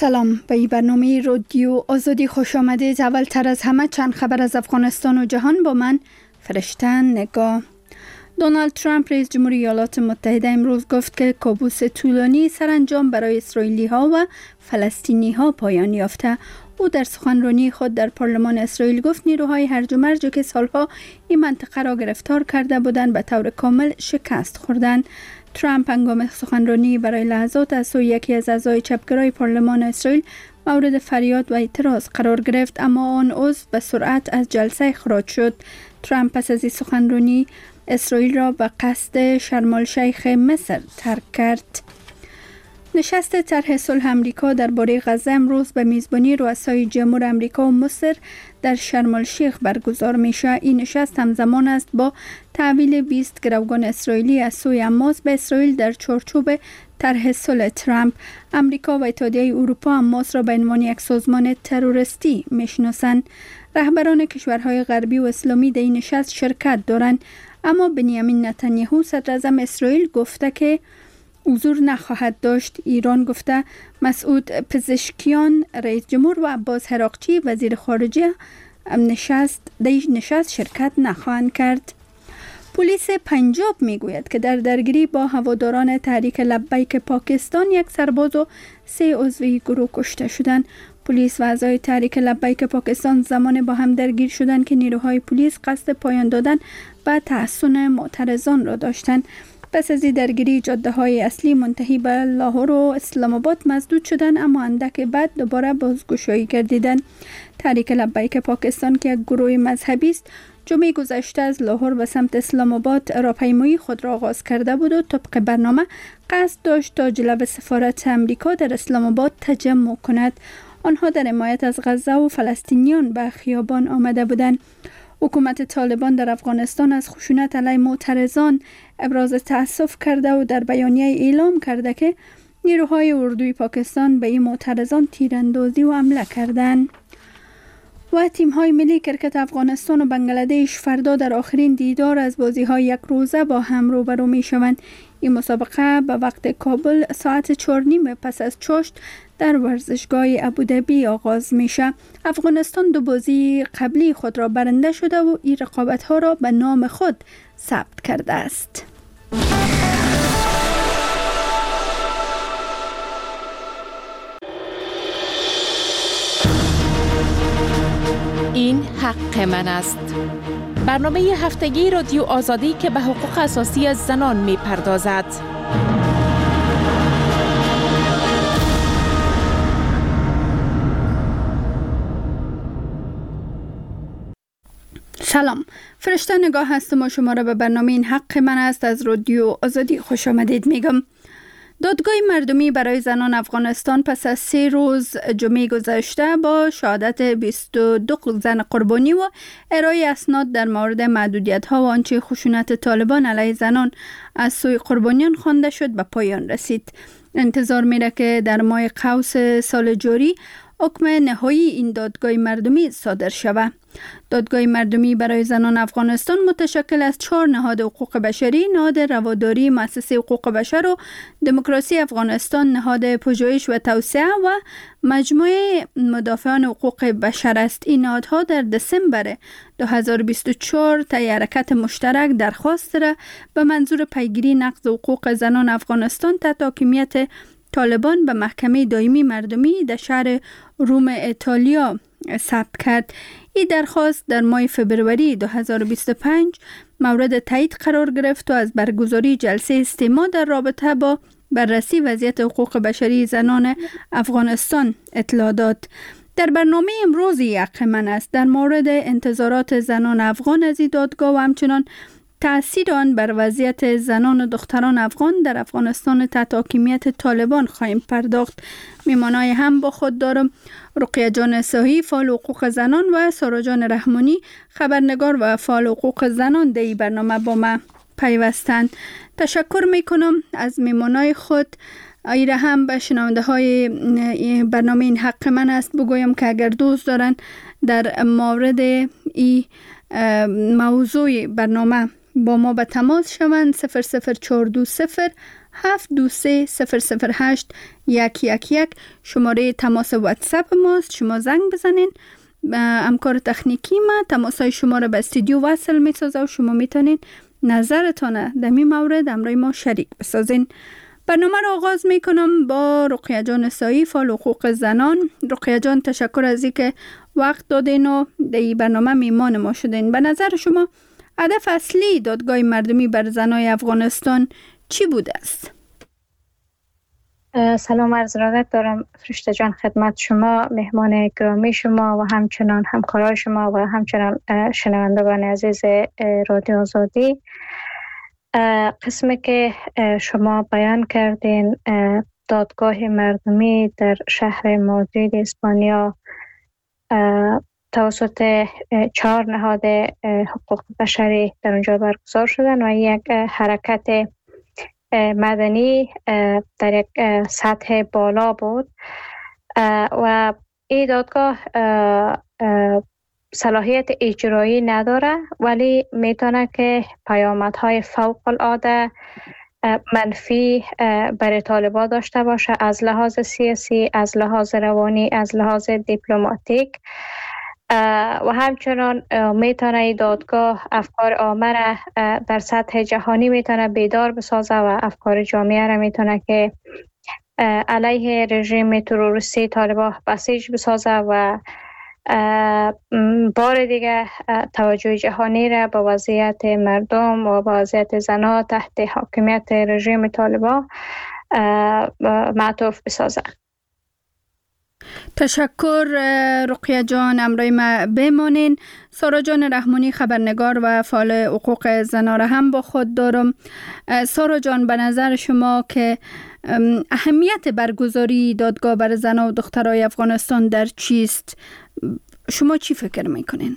سلام، به این برنامه رادیو آزادی خوش آمدید. اول تر از همه چند خبر از افغانستان و جهان با من فرشته نگاه. دونالد ترامپ رئیس جمهوری ایالات متحده امروز گفت که کابوس طولانی سرانجام برای اسرائیلی ها و فلسطینی ها پایان یافته. او در سخنرانی خود در پارلمان اسرائیل گفت نیروهای هرج و مرج که سالها این منطقه را گرفتار کرده بودند به طور کامل شکست خوردند. ترامپ هنگام سخنرانی برای لحظات از سوی یکی از اعضای چپگرای پارلمان اسرائیل مورد فریاد و اعتراض قرار گرفت، اما آن عضو به سرعت از جلسه خارج شد. ترامپ پس از این سخنرانی اسرائیل را به قصد شرم الشیخ مصر ترک کرد. نشست طرح صلح امریکا درباره غزه امروز به میزبانی رؤسای جمهور امریکا و مصر در شرم الشیخ برگزار میشه. این نشست همزمان است با تحویل 20 گروگان اسرائیلی از سوی حماس به اسرائیل در چارچوب طرح صلح ترامپ. امریکا و اتحادیه اروپا حماس را به عنوان یک سازمان تروریستی میشناسند. رهبران کشورهای غربی و اسلامی در این نشست شرکت دارند، اما بنیامین نتانیاهو صدر اعظم اسرائیل گفته که حضور نخواهد داشت. ایران گفته مسعود پزشکیان رئیس جمهور و عباس حراقچی وزیر خارجه نشست شرکت نخواهند کرد. پلیس پنجاب میگوید که در درگیری با هواداران تحریک لبیک پاکستان یک سرباز و 3 عضو گروه کشته شدند. پلیس و اعضای تحریک لبیک پاکستان زمان با هم درگیر شدند که نیروهای پلیس قصد پایان دادن به تحصن معترضان را داشتند. پس از این درگیری جاده‌های اصلی منتهی به لاهور و اسلام آباد مسدود شدند، اما اندک بعد دوباره بازگشایی گردیدند. تحریک لبیک پاکستان که یک گروه مذهبی است، جمعه گذشته از لاهور به سمت اسلام آباد راهپیمایی خود را آغاز کرده بود و طبق برنامه قصد داشت تا جلو سفارت امریکا در اسلام آباد تجمع کند. آنها در حمایت از غزه و فلسطینیان به خیابان آمده بودند. حکومت طالبان در افغانستان از خشونت علیه معترضان ابراز تأسف کرده و در بیانیه اعلام کرده که نیروهای اردوی پاکستان به این معترضان تیراندازی و حمله کردند. و تیم‌های ملی کرکت افغانستان و بنگلادش فردا در آخرین دیدار از بازی‌های یک روزه با هم روبرو می‌شوند. این مسابقه به وقت کابل ساعت 4:30 پس از چاشت در ورزشگاه ابوظبی آغاز میشه. افغانستان 2 بازی قبلی خود را برنده شده و این رقابت‌ها را به نام خود ثبت کرده است. این حق من است. برنامه هفتگی رادیو آزادی که به حقوق اساسی از زنان می‌پردازد. سلام، فرشته نگاه هستم و شما را به برنامه این حق من است از رادیو آزادی خوش آمدید میگم. دادگاه مردمی برای زنان افغانستان پس از 3 روز جمعه گذشته با شهادت 22 زن قربانی و ارائه اسناد در مورد محدودیت‌ها و آنچه خشونت طالبان علیه زنان از سوی قربانیان خوانده شد به پایان رسید. انتظار میره که در ماه قوس سال جاری حکم نهایی این دادگاه مردمی صادر شود. دادگاه مردمی برای زنان افغانستان متشکل از 4 نهاد حقوق بشری، نهاد رواداری مؤسسه حقوق بشر و دموکراسی افغانستان، نهاد پژوهش و توسعه و مجموعه مدافعان حقوق بشر است. این نهادها در دسامبر 2024 طی حرکت مشترک درخواست را به منظور پیگیری نقض حقوق زنان افغانستان تحت حاکمیت طالبان به محکمه دائمی مردمی در شهر روم ایتالیا ثبت کرد. این درخواست در ماه فبروری 2025 مورد تایید قرار گرفت و از برگزاری جلسه استماع در رابطه با بررسی وضعیت حقوق بشری زنان افغانستان اطلاع داد. در برنامه امروز حق من است در مورد انتظارات زنان افغان از این دادگاه و همچنان تأثیر آن بر وضعیت زنان و دختران افغان در افغانستان تحت حاکمیت طالبان خواهیم پرداخت. میمانای هم با خود دارم رقیه جان صحیح فعال حقوق زنان و سارا جان رحمانی خبرنگار و فعال حقوق زنان در این برنامه با ما پیوستند. تشکر میکنم از میمانای خود. ایره هم به شنونده های برنامه این حق من است بگویم که اگر دوست دارن در مورد این موضوع برنامه با ما به تماس شوند 00420 723-008-111 شماره تماس واتساپ ماست. شما زنگ بزنین، همکار تکنیکی ما تماسای شما را به استودیو وصل می‌سازه و شما میتونین نظرتان در این مورد همراه ما شریک بسازین. برنامه را آغاز میکنم با رقیه جان سایی، فعال حقوق زنان. رقیه جان، تشکر از اینکه وقت دادین و در این برنامه میمان ما شدین. به نظر شما هدف اصلی دادگاه مردمی بر زنای افغانستان چی بوده است؟ سلام عرض ادب دارم فرشته جان خدمت شما، مهمان گرامی شما و همچنان همکارای شما و همچنان شنوندگان عزیز رادیو آزادی. قسمی که شما بیان کردین دادگاه مردمی در شهر مادرید اسپانیا توسط 4 نهاد حقوق بشری در اونجا برگزار شدن و یک حرکت مدنی در یک سطح بالا بود و این دادگاه صلاحیت اجرایی نداره، ولی میتونه که پیامدهای فوق العاده منفی برای طالبان داشته باشه، از لحاظ سیاسی، از لحاظ روانی، از لحاظ دیپلماتیک و همچنان میتونه این دادگاه افکار عامه را در سطح جهانی میتونه بیدار بسازه و افکار جامعه را میتونه که علیه رژیم تروریستی طالبان بسیج بسازه و بار دیگه توجه جهانی را به وضعیت مردم و به وضعیت زنان تحت حاکمیت رژیم طالبان معطوف بسازه. تشکر رقیه جان، امرای ما بمانین. سارا جان رحمانی، خبرنگار و فعال حقوق زنان را هم با خود دارم. سارا جان، به نظر شما که اهمیت برگزاری دادگاه بر زنان و دخترای افغانستان در چیست؟ شما چی فکر میکنین؟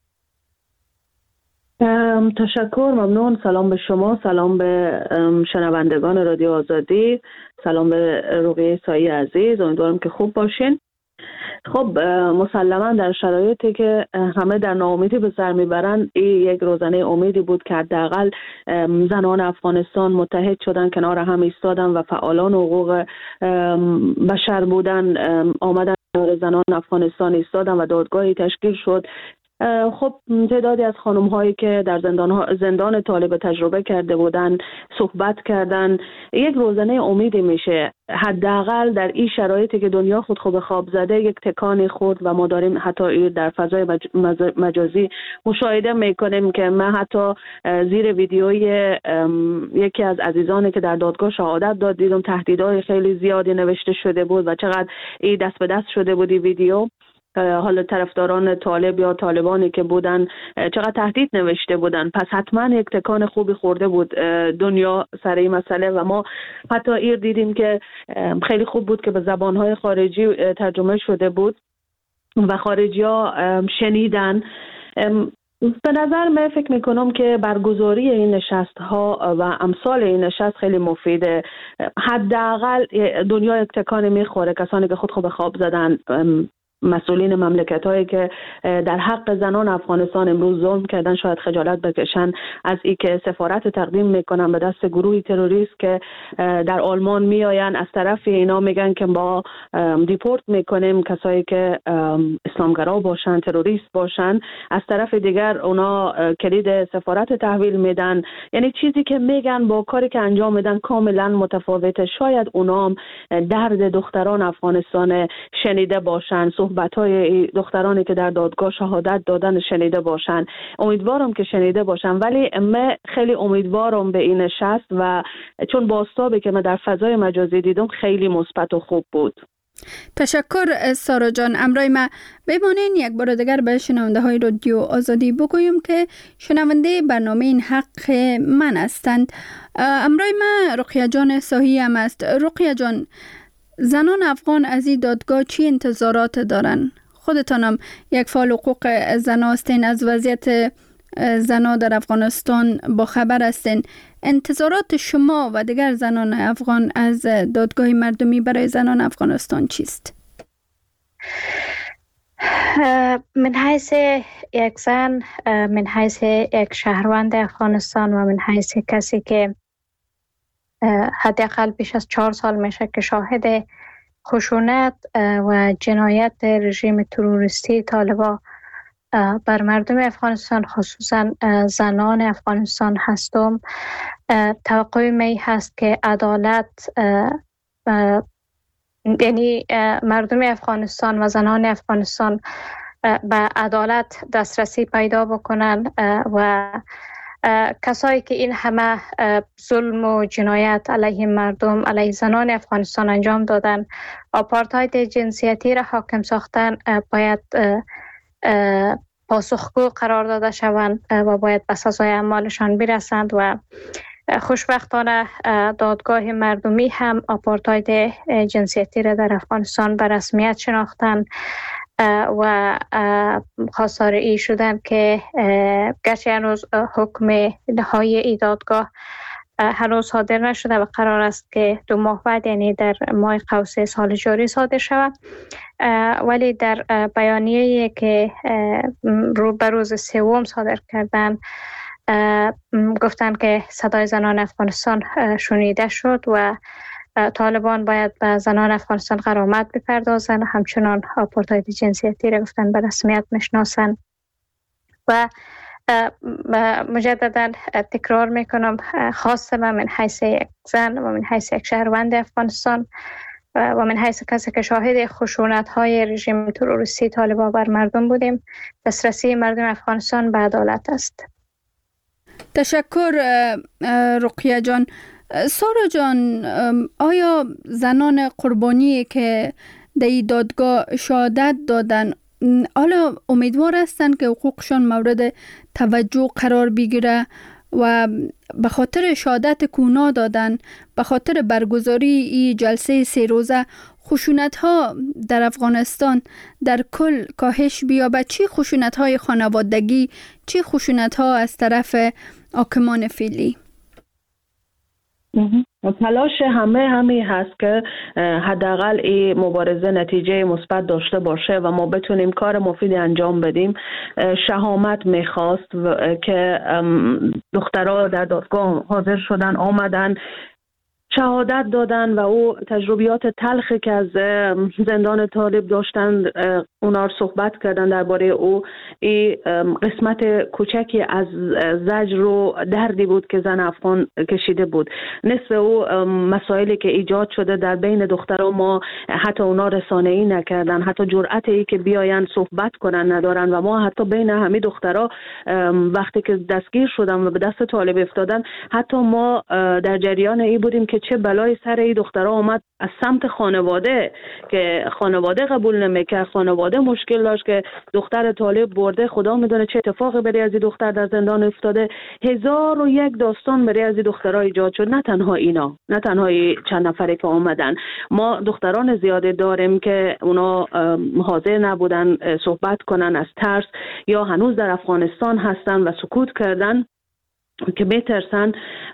تشکر، ممنون. سلام به شما، سلام به شنوندگان رادیو آزادی، سلام به رقیه سایی عزیز. امیدوارم که خوب باشین. خب مسلما در شرایطی که همه در ناامیدی به سر میبرند، این یک روزنه امیدی بود که حداقل زنان افغانستان متحد شدن، کنار هم ایستادن و فعالان حقوق بشر بودن آمدن زنان افغانستان ایستادن و دادگاهی تشکیل شد. خب تعدادی از خانم هایی که در زندان طالب تجربه کرده بودن صحبت کردن. یک روزنه امیدی میشه، حداقل در این شرایطی که دنیا خود به خواب زده یک تکانی خورد و ما داریم حتی در فضای مجازی مشاهده میکنیم که من حتی زیر ویدیوی یکی از عزیزانی که در دادگاه شهادت داد دیدم تهدیدهای خیلی زیادی نوشته شده بود و چقدر این دست به دست شده بود ویدیو. حالا طرفداران طالب یا طالبانی که بودن چقدر تهدید نوشته بودن. پس حتما یک تکان خوبی خورده بود دنیا سر این مسئله و ما حتی ایر دیدیم که خیلی خوب بود که به زبانهای خارجی ترجمه شده بود و خارجی ها شنیدن. به نظر من فکر میکنم که برگزاری این نشست ها و امثال این نشست خیلی مفیده. حداقل دنیا یک تکانی میخوره، کسانی که خود به خواب زدن، مسئولین مملکت هایی که در حق زنان افغانستان امروز ظلم کردن شاید خجالت بکشن از ای که سفارت تقدیم میکنن به دست گروهی تروریست که در آلمان میآین. از طرف اینا میگن که با دیپورت میکنیم کسایی که اسلامگرا باشن، تروریست باشن. از طرف دیگر اونا کلید سفارت تحویل میدن. یعنی چیزی که میگن با کاری که انجام میدن کاملا متفاوته. شاید اونا هم درد دختران افغانستان شنیده باشن، صحبت‌های دخترانی که در دادگاه شهادت دادن شنیده باشن. امیدوارم که شنیده باشن، ولی من خیلی امیدوارم به این نشست و چون بازتابی که من در فضای مجازی دیدم خیلی مثبت و خوب بود. تشکر سارا جان. امرای ما بمانین یک بار دیگر به شنونده های رادیو آزادی بگویم که شنونده برنامه این حق من هستند. امرای ما رقیه جان سایی هم است. رقیه جان، زنان افغان از این دادگاه چی انتظارات دارن؟ خودتانم یک فعال حقوق زن هستین، از وضعیت زنان در افغانستان با خبر هستین. انتظارات شما و دیگر زنان افغان از دادگاه مردمی برای زنان افغانستان چیست؟ من حیث یک زن، من حیث یک شهروند افغانستان و من حیث کسی که حداقل بیش از 4 سال میشه که شاهد خشونت و جنایت رژیم تروریستی طالبان بر مردم افغانستان، خصوصا زنان افغانستان هستم. توقع می هست که عدالت، یعنی مردم افغانستان و زنان افغانستان به عدالت دسترسی پیدا بکنن و کسایی که این همه ظلم و جنایت علیه مردم، علیه زنان افغانستان انجام دادن، آپارتاید جنسیتی را حاکم ساختن، باید پاسخگو قرار داده شوند و باید به سزای اعمالشان برسند. و خوشبختانه دادگاه مردمی هم آپارتاید جنسیتی را در افغانستان به رسمیت شناختن و خواستار ای شدن که گرچه هنوز حکم نهایی ای دادگاه هنوز صادر نشده و قرار است که 2 ماه بعد، یعنی در ماه قوسه سال جاری صادر شود، ولی در بیانیه‌ای که به روز 3 صادر کردن گفتن که صدای زنان افغانستان شنیده شد و طالبان باید به زنان افغانستان غرامت بپردازن، همچنان آپارتاید جنسیتی را گفتن به رسمیت میشناسن. و مجددا تکرار میکنم، خاصه من حیث یک زن و من حیث یک شهروند افغانستان و من حیث کسی که شاهد خشونت های رژیم تروریستی طالبان بر مردم بودیم، دسترسی مردم افغانستان به عدالت است. تشکر رقیه جان. سارا جان، آیا زنان قربانی که در دادگاه شهادت دادن حالا امیدوار هستند که حقوقشان مورد توجه قرار بگیره و به خاطر شهادت کونا دادن، به خاطر برگزاری این جلسه 3 روزه خشونت ها در افغانستان در کل کاهش بیابد؟ چی خشونت های خانوادگی، چی خشونت ها از طرف حاکمان فعلی؟ تلاش همه هست که حداقل این مبارزه نتیجه مثبت داشته باشه و ما بتونیم کار مفیدی انجام بدیم. شهامت میخواست که دخترها در دادگاه حاضر شدن، آمدن، شهادت دادن و او تجربیات تلخی که از زندان طالب داشتن اونا رو صحبت کردن درباره او. این قسمت کوچکی از زجر و دردی بود که زن افغان کشیده بود. نصف او مسائلی که ایجاد شده در بین دخترها، ما حتی اونا رسانه‌ای نکردن، حتی جرأتی که بیاین صحبت کنن ندارن و ما حتی بین همه دخترها وقتی که دستگیر شدن و به دست طالب افتادن، حتی ما در جریان ای بودیم که چه بلای سر این دخترها آمد از سمت خانواده، که خانواده قبول نمیکرد، خانواده مشکل داشت که دختر طالب برده، خدا میدونه چه اتفاقی برای از این دختر در زندان افتاده. 1001 داستان برای از این دخترها ایجاد شد. نه تنها اینا، نه تنها چند نفری که آمدن، ما دختران زیاده داریم که اونا حاضر نبودن صحبت کنن از ترس، یا هنوز در افغانستان هستن و سکوت کردن که میترسن.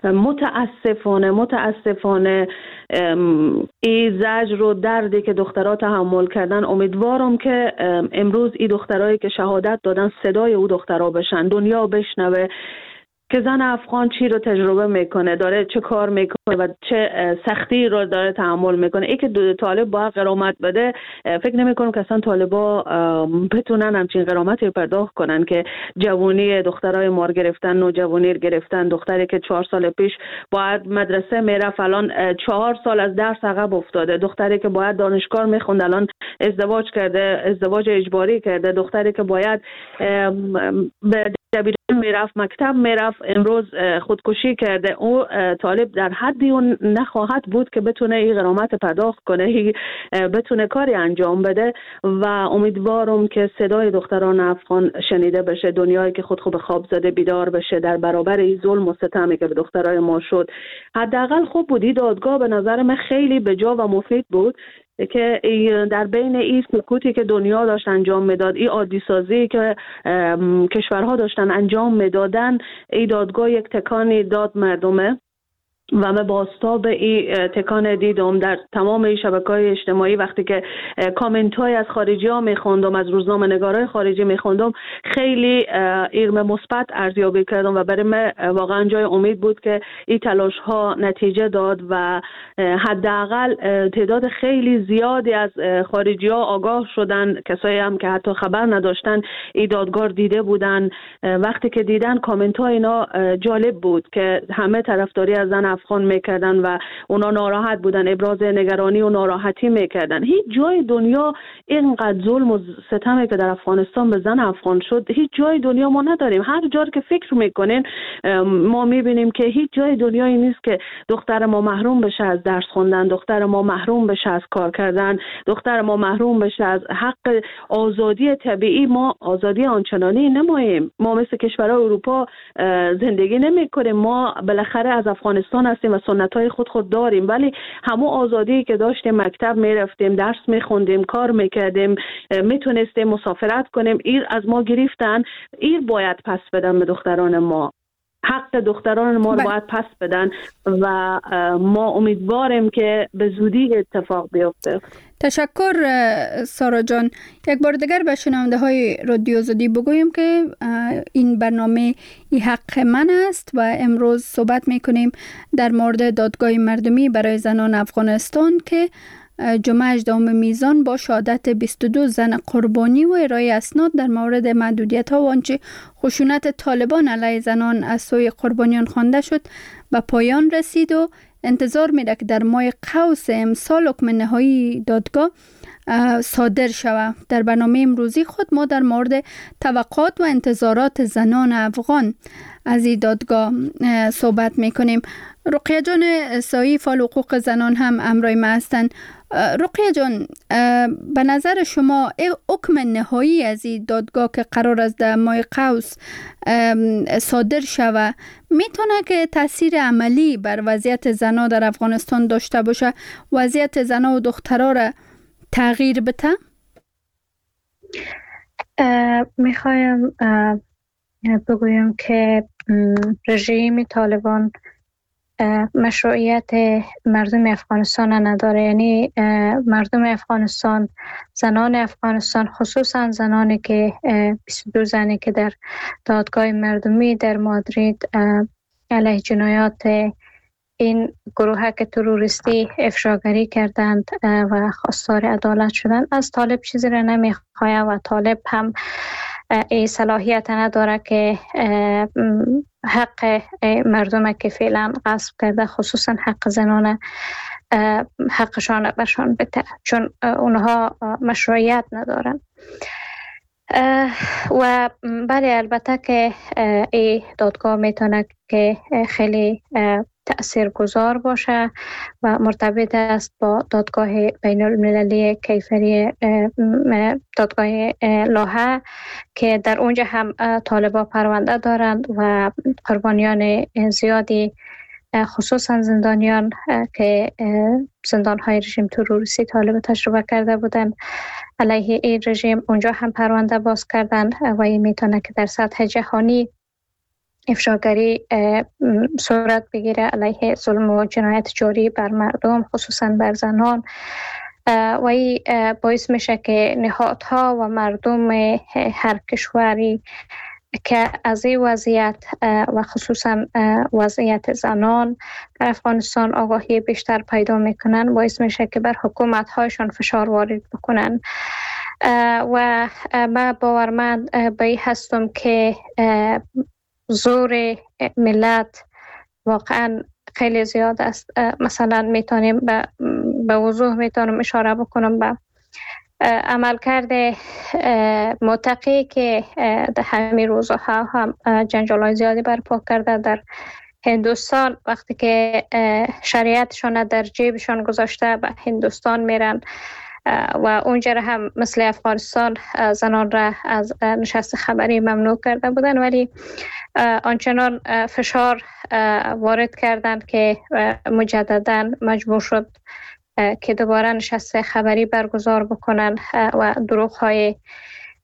متاسفانه این زجر و دردی که دخترها تحمل کردن، امیدوارم که امروز این دخترایی که شهادت دادن صدای او دخترها بشن، دنیا بشنوه که زن افغان چی رو تجربه میکنه، داره چه کار میکنه و چه سختی رو داره تحمل میکنه. ای که طالب باید غرامت بده، فکر نمیکنم که اصلا طالبا بتونن همچین غرامتی پرداخت کنن که جوانی دخترای مار گرفتن، نوجوانی گرفتن. دختری که 4 سال پیش باید مدرسه میرفت الان 4 سال از درس عقب افتاده. دختری که باید دانشگاه میخوند الان ازدواج کرده، ازدواج اجباری کرده. دختری که باید به دبیرستان میرفت، مکتب میرفت، امروز خودکشی کرده. او طالب در حدی اون نخواهد بود که بتونه این غرامت پرداخت کنه، بتونه کاری انجام بده. و امیدوارم که صدای دختران افغان شنیده بشه، دنیایی که خود به خواب زده بیدار بشه در برابر این ظلم و ستمی که به دخترای ما شد. حداقل خوب بودی دادگاه به نظر من خیلی بجا و مفید بود که در بین این سکوتی که دنیا داشت انجام میداد، این عادی سازی که کشورها داشتن انجام میدادن، این دادگاه یک تکانی داد مردمه و من بازتاب این تکان دیدم در تمام شبکه‌های اجتماعی. وقتی که کامنت های از خارجی ها میخوندم، از روزنامه نگارای خارجی میخوندم، خیلی ایرم مثبت ارزیابی کردم و برای من واقعا جای امید بود که این تلاش ها نتیجه داد و حداقل تعداد خیلی زیادی از خارجی ها آگاه شدن، کسایی هم که حتی خبر نداشتن این دادگاه دیده بودن. وقتی که دیدن کامنت ها اینا جالب بود که همه طرفداری از زن افغان میکردن و اونا ناراحت بودن، ابراز نگرانی و ناراحتی میکردن. هیچ جای دنیا اینقدر ظلم و ستمی که در افغانستان به زن افغان شد هیچ جای دنیا ما نداریم. هر جا که فکر میکنین ما میبینیم که هیچ جای دنیایی نیست که دختر ما محروم بشه از درس خوندن، دختر ما محروم بشه از کار کردن، دختر ما محروم بشه از حق آزادی طبیعی. ما آزادی آنچنانی نماییم، ما مثل کشورهای اروپا زندگی نمیکنیم، ما بالاخره از افغانستان هستیم و سنت‌های خود داریم، ولی همون آزادی که داشتیم، مکتب میرفتیم، درس میخوندیم، کار میکردیم، میتونستیم مسافرت کنیم، ایر از ما گرفتن. ایر باید پس بدن به دختران ما، حق دختران ما رو باید پس بدن و ما امیدواریم که به زودی اتفاق بیفته. تشکر سارا جان. یک بار دیگر به شنونده های رادیو آزادی بگویم که این برنامه این حق من است و امروز صحبت میکنیم در مورد دادگاه مردمی برای زنان افغانستان که جمعه 18 میزان با شهادت 22 زن قربانی و ارائه اسناد در مورد محدودیت ها و آنچه خشونت طالبان علیه زنان از سوی قربانیان خوانده شد به پایان رسید و انتظار میره که در ماه قوس امسال حکم نهایی دادگاه صادر شود. در برنامه امروزی خود ما در مورد توقعات و انتظارات زنان افغان از این دادگاه صحبت میکنیم. رقیه جان سایی، فعال حقوق زنان هم همراه ما هستند. رقیه جان، به نظر شما حکم نهایی از این دادگاه که قرار است در ماه قوس صادر شود میتونه که تاثیر عملی بر وضعیت زنان در افغانستان داشته باشه، وضعیت زنان و دخترها را تغییر بده؟ میخوایم بگویم که رژیم طالبان مشروعیت مردم افغانستان نداره. یعنی مردم افغانستان، زنان افغانستان، خصوصا زنانی که 22 زنی که در دادگاه مردمی در مادرید علیه جنایات این گروه که تروریستی افشاگری کردند و خواستار عدالت شدند، از طالب چیزی را نمیخواهد و طالب هم این صلاحیت نداره که حق مردم که فعلا غصب کرده، خصوصا حق زنان، حقشان برشان بده، چون اونها مشروعیت ندارن. و بله، البته که این دادگاه میتونه که خیلی تأثیرگذار باشه و مرتبط است با دادگاه بین المللی کیفری، دادگاه لاهه که در اونجا هم طالبان پرونده دارند و قربانیان زیادی، خصوصا زندانیان که زندانهای رژیم تروریستی طالب تجربه کرده بودند علیه این رژیم، اونجا هم پرونده باز کردن و این میتونه که در سطح جهانی افشاگری صورت بگیره علیه ظلم و جنایت جاری بر مردم، خصوصا بر زنان، و این باعث میشه که نهادها و مردم هر کشوری که از این وضعیت و خصوصا وضعیت زنان در افغانستان آگاهی بیشتر پیدا میکنن، باعث میشه که بر حکومت هایشان فشار وارد بکنن. و من باورمند به این هستم که زور ملت واقعا خیلی زیاد است. مثلا میتونیم به وضوح میتونم اشاره بکنم به عملکرد متقی که در همین روزها هم جنجال‌های زیادی برپا کرده در هندوستان. وقتی که شریعتشان در جیبشان گذاشته به هندوستان میرن و اونجا هم مثل افغانستان زنان را از نشست خبری ممنوع کرده بودن، ولی آنچنان فشار وارد کردند که مجددا مجبور شد که دوباره نشست خبری برگزار بکنن و دروغ‌های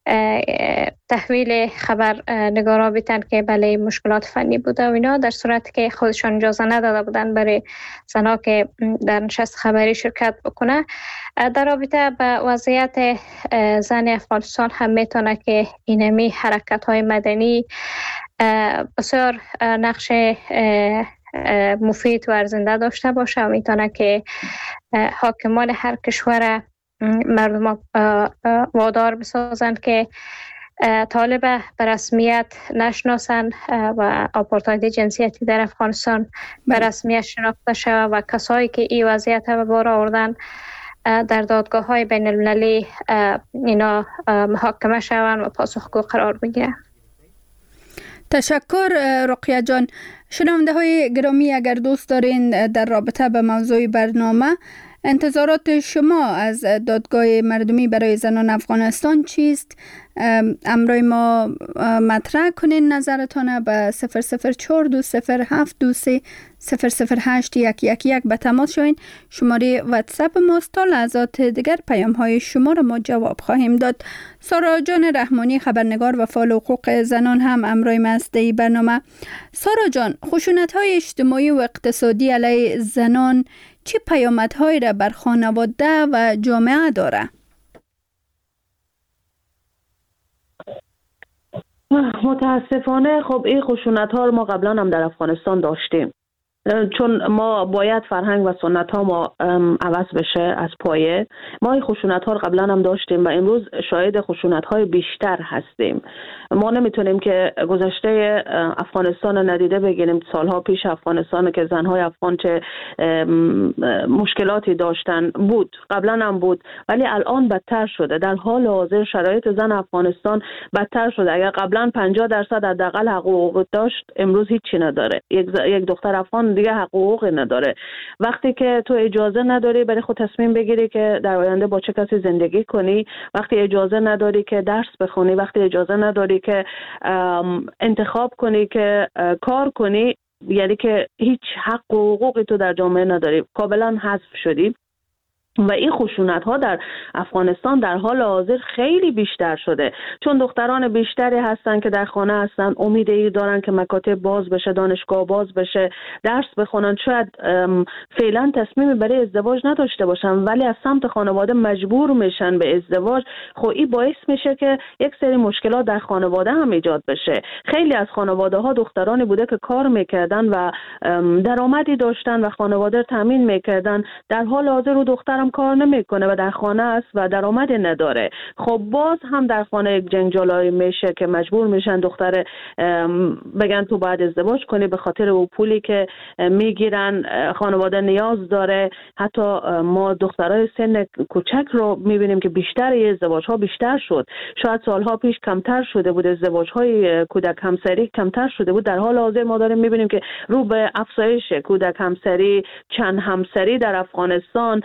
تحویل خبرنگارا بیتن که بله مشکلات فنی بوده و اینا، در صورتی که خودشان اجازه نداده بودن برای زنها که در نشست خبری شرکت بکنه. در رابطه به وضعیت زن افغانستان هم میتونه که اینمی حرکت های مدنی بسیار نقش مفید و ارزنده داشته باشه و میتونه که حاکمان هر کشور مردم وادار بسازند که طالب به رسمیت نشناسند و آپارتاید جنسیتی در افغانستان به رسمیت شناخته شود و کسایی که این وضعیت به بار آوردن در دادگاه های بین المللی اینا محاکمه شوند و پاسخگو قرار بگیرند. تشکر رقیه جان. شنونده های گرامی، اگر دوست دارین در رابطه به موضوع برنامه انتظارات شما از دادگاه مردمی برای زنان افغانستان چیست؟ امروی ما مطرح کنین نظرتان به 0042072300811 به تماس شوین. شماره واتساپ ماست. تا لحظات دیگر پیام های شما را ما جواب خواهیم داد. سارا جان رحمانی، خبرنگار و فعال حقوق زنان هم امروی ما است در برنامه. سارا جان، خشونت های اجتماعی و اقتصادی علیه زنان چه پیامدهایی را بر خانواده و جامعه داره؟ متاسفانه خب این خشونت ها رو ما قبلا هم در افغانستان داشتیم، چون ما باید فرهنگ و سنت ها ما عوض بشه از پایه. ما این خشونت ها رو قبلا هم داشتیم و امروز شاهد خشونت های بیشتر هستیم. ما نمیتونیم که گذشته افغانستان رو ندیده بگیریم. سالها پیش افغانستان که زنهای افغان چه مشکلاتی داشتن بود، قبلا هم بود، ولی الان بدتر شده. در حال حاضر شرایط زن افغانستان بدتر شده. اگر قبلا 50% حداقل حقوق داشت، امروز هیچی نداره. یک دختر افغان دیگه حقوق نداره. وقتی که تو اجازه نداری برای خود تصمیم بگیری که در آینده با چه کسی زندگی کنی، وقتی اجازه نداری که درس بخونی، وقتی اجازه نداری که انتخاب کنی که کار کنی، یعنی که هیچ حق و حقوقی تو در جامعه نداری، کاملا حذف شدی. و این خشونت ها در افغانستان در حال حاضر خیلی بیشتر شده، چون دختران بیشتری هستن که در خانه هستن، امیدی دارن که مکاتب باز بشه، دانشگاه باز بشه، درس بخونن. شاید فعلا تصمیمی برای ازدواج نداشته باشن، ولی از سمت خانواده مجبور میشن به ازدواج. خب این باعث میشه که یک سری مشکلات در خانواده هم ایجاد بشه. خیلی از خانواده ها دخترانی بوده که کار میکردن و درآمدی داشتن و خانواده رو تامین میکردن. در حال حاضر رو دختر کار نمیکنه و در خانه است و درآمدی نداره. خب باز هم در خانه یک جنجالایی میشه که مجبور میشن دختر بگن تو باید ازدواج کنی، به خاطر اون پولی که میگیرن خانواده نیاز داره. حتی ما دخترای سن کوچک رو میبینیم که بیشتر ازدواج ها بیشتر شد. شاید سالها پیش کمتر شده بود، ازدواج های کودک همسری کمتر شده بود. در حال حاضر ما داریم میبینیم که رو به افزایش کودک همسری، چند همسری در افغانستان.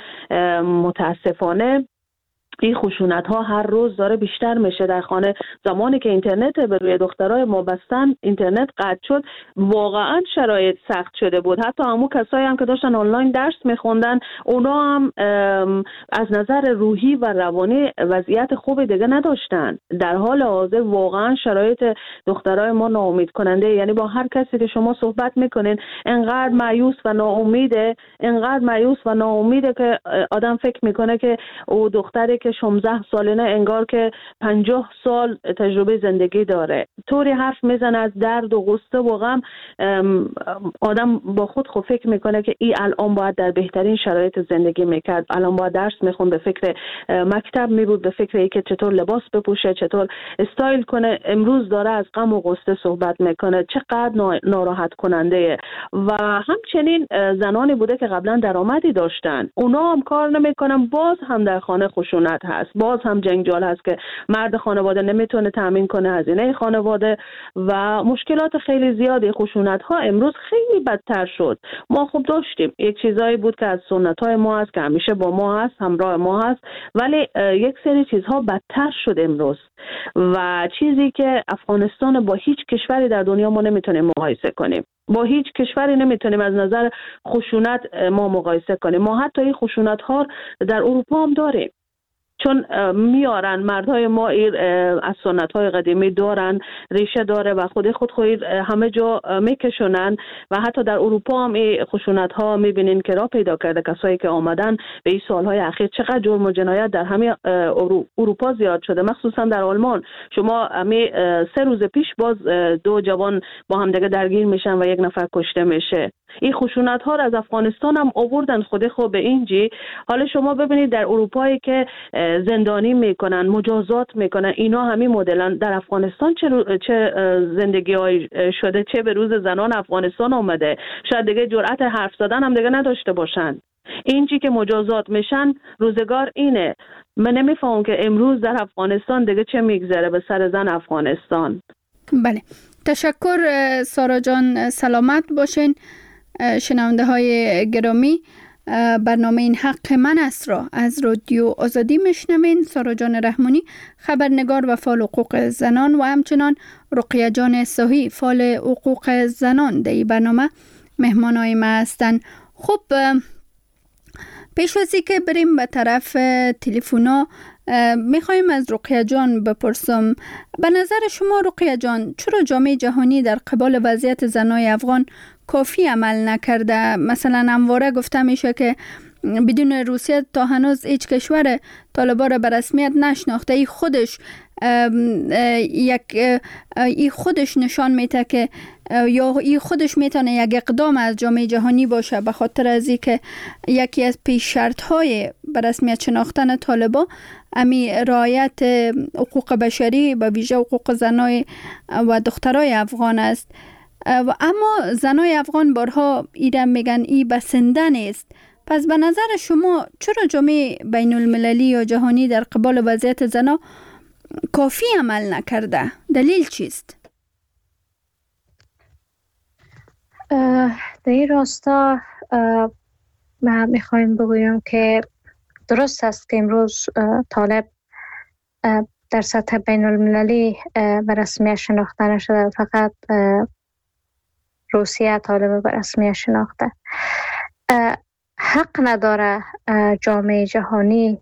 متاسفانه این خشونت ها هر روز داره بیشتر میشه در خانه. زمانی که اینترنت به روی دخترای ما بستن، اینترنت قطع شد، واقعا شرایط سخت شده بود. حتی همون کسایی هم که داشتن آنلاین درس میخوندن، اونا هم از نظر روحی و روانی وضعیت خوبی دیگه نداشتن. در حال حاضر واقعا شرایط دخترای ما ناامید کننده. یعنی با هر کسی که شما صحبت میکنین انقدر مایوس و ناامیده، انقدر مایوس و ناامیده که آدم فکر میکنه که او دختری که 16 سالانه انگار که 50 سال تجربه زندگی داره. طوری حرف میزنه از درد و غصه و غم. آدم با خود فکر میکنه که این الان باید در بهترین شرایط زندگی میکرد، الان باید درس میخوند، به فکر مکتب میبود، به فکر ای که چطور لباس بپوشه، چطور استایل کنه. امروز داره از غم و غصه صحبت میکنه. چقدر ناراحت کننده. و همچنین زنانی بوده که قبلا درآمدی داشتن، اونا هم کار نمیکنن، باز هم در خانه خشونت هست، باز هم جنجال هست که مرد خانواده نمیتونه تامین کنه هزینه خانواده و مشکلات خیلی زیادی. خشونت ها امروز خیلی بدتر شد. ما خوب داشتیم، یک چیزایی بود که از سنت های ما هست که همیشه با ما هست، همراه ما هست، ولی یک سری چیزها بدتر شد امروز. و چیزی که افغانستان با هیچ کشوری در دنیا ما نمیتونیم مقایسه کنیم. با هیچ کشوری نمیتونیم از نظر خشونت ما مقایسه کنیم. ما حتی این خشونت ها در اروپا هم داریم. چون میارن مردهای ما از سنت های قدیمی دارن، ریشه داره و خود همه جا میکشونن و حتی در اروپا هم این خشونت ها میبینین که راه پیدا کرده. کسایی که آمدن به این سالهای اخیر چقدر جرم و جنایت در همه اروپا زیاد شده، مخصوصا در آلمان. شما 3 روز پیش باز 2 جوان با هم دیگه درگیر میشن و 1 نفر کشته میشه. این خشونت ها را از افغانستان هم آوردن خود به اینجی. حالا شما ببینید در اروپایی که زندانی میکنن، مجازات میکنن، اینا همین مدلن. در افغانستان چه زندگی های شده، چه به روز زنان افغانستان آمده، شاید دیگه جرأت حرف زدن هم دیگه نداشته باشن. اینجی که مجازات میشن روزگار اینه. من نمیفهمم که امروز در افغانستان دیگه چه میگذره به سر زن افغانستان. بله، تشکر سارا جان، سلامت باشین. شنونده های گرامی، برنامه این حق من است را از رادیو آزادی میشنوین. سارا جان رحمانی، خبرنگار و فعال حقوق زنان، و همچنان رقیه جان صاحی، فعال حقوق زنان، در این برنامه مهمانای ما هستند. خب پیش از اینکه بریم به طرف تلفونا، میخوایم از رقیه جان بپرسم، به نظر شما رقیه جان، چرا جامعه جهانی در قبال وضعیت زنای افغان کافی عمل نکرده؟ مثلا همواره گفته میشه که بدون روسیه تا هنوز هیچ کشور طالبان را به رسمیت نشناخته. ای خودش نشان میده که یا ای خودش میتونه یک اقدام از جامعه جهانی باشه، به خاطر از اینکه یکی از پیش شرط های به رسمیت شناختن طالبان امی رعایت حقوق بشری، به ویژه حقوق زنای و دخترای افغان است. و اما زنای افغان بارها ایران میگن ای بسنده نیست. پس به نظر شما چرا جامعه بین المللی یا جهانی در قبال وضعیت زنا کافی عمل نکرده؟ دلیل چیست؟ در این راستا من میخوایم بگویم که درست است که امروز طالب در سطح بین المللی به رسمیت شناخته نشده، فقط روسیه طالب به رسمیت شناخته. حق نداره جامعه جهانی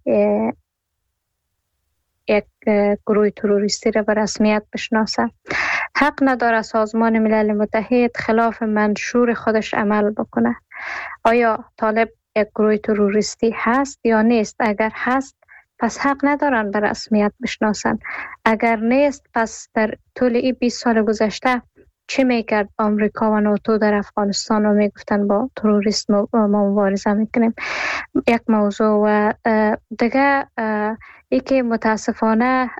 یک گروه تروریستی را به رسمیت بشناسه. حق نداره سازمان ملل متحد خلاف منشور خودش عمل بکنه. آیا طالب یک گروه تروریستی هست یا نیست؟ اگر هست پس حق ندارن به رسمیت بشناسن. اگر نیست پس در طول این 20 سال گذشته چه میکرد آمریکا و ناتو در افغانستان و میگفتن با تروریست ما مبارزه میکنیم؟ یک موضوع. و دیگه ای که متاسفانه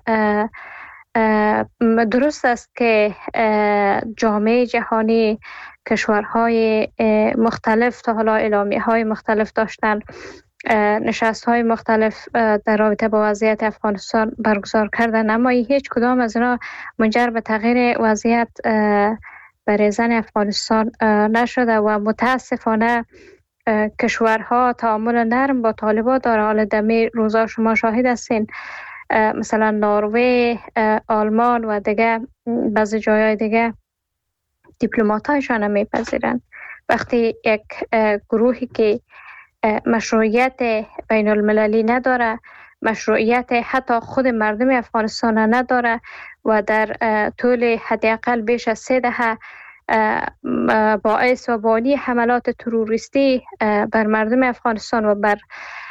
درست است که جامعه جهانی، کشورهای مختلف تا حالا اعلامیه های مختلف داشتن، نشست های مختلف در رابطه با وضعیت افغانستان برگزار کردن، اما هیچ کدام از اینا منجر به تغییر وضعیت برای زن افغانستان نشده و متاسفانه کشورها تعامل نرم با طالبان داره. حالا دمی روزا شما شاهد هستین، مثلا نروژ، آلمان و دیگه بعضی جایهای دیگه دیپلمات‌هایشان هم میپذیرن. وقتی یک گروهی که مشروعیت بین المللی نداره، مشروعیت حتی خود مردم افغانستان نداره و در طول حداقل بیش از 3 دهه باعث و بانی حملات تروریستی بر مردم افغانستان و بر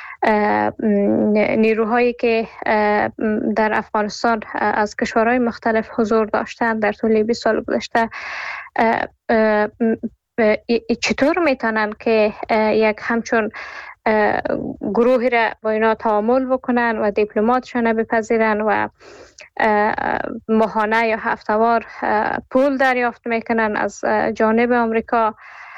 نیروهایی که در افغانستان از کشورهای مختلف حضور داشتند در طول 20 سال گذشته، چطور میتونن که یک همچون گروهی را با اینا تعامل بکنن و دیپلماتشان بپذیرن و ماهانه یا هفته‌وار پول دریافت میکنن از جانب آمریکا؟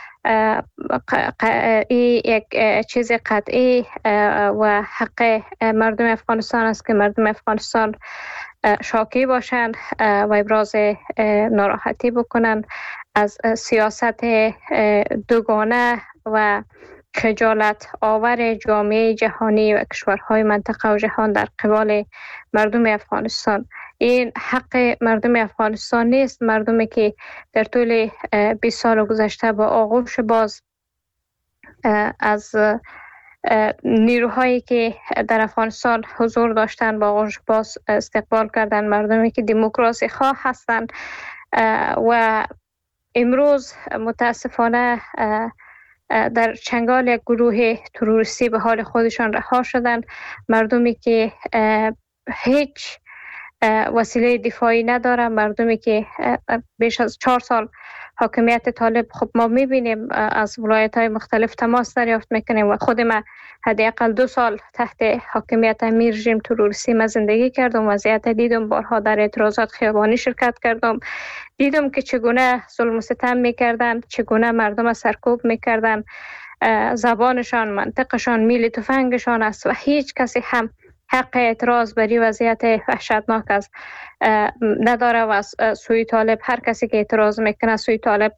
این یک چیز قطعی و حق مردم افغانستان است که مردم افغانستان شاکی باشند و ابراز ناراحتی بکنن از سیاست دوگانه و خجالت آور جامعه جهانی و کشورهای منطقه و جهان در قبال مردم افغانستان. این حق مردم افغانستان نیست، مردمی که در طول 20 سال گذشته با آغوش باز از نیروهایی که در افغانستان حضور داشتن با آغوش باز استقبال کردن، مردمی که دموکراسی خواه هستند و امروز متاسفانه در چنگال یک گروه تروریستی به حال خودشان رها شدند. مردمی که هیچ وسیله دفاعی ندارن، مردمی که بیش از 4 سال حاکمیت طالب، خب ما میبینیم از ولایت‌های مختلف تماس دریافت میکنیم و خود ما حداقل 2 سال تحت حاکمیت امیر رژیم تروریستی ما زندگی کردم، وضعیت دیدم، بارها در اعتراضات خیابانی شرکت کردم، دیدم که چگونه ظلم و ستم میکردن، چگونه مردم سرکوب میکردن، زبانشان، منطقشان، میل تفنگشان است و هیچ کسی هم حق اعتراض بری وضعیت وحشتناک است نداره و از سوی طالب هر کسی که اعتراض میکنه سوی طالب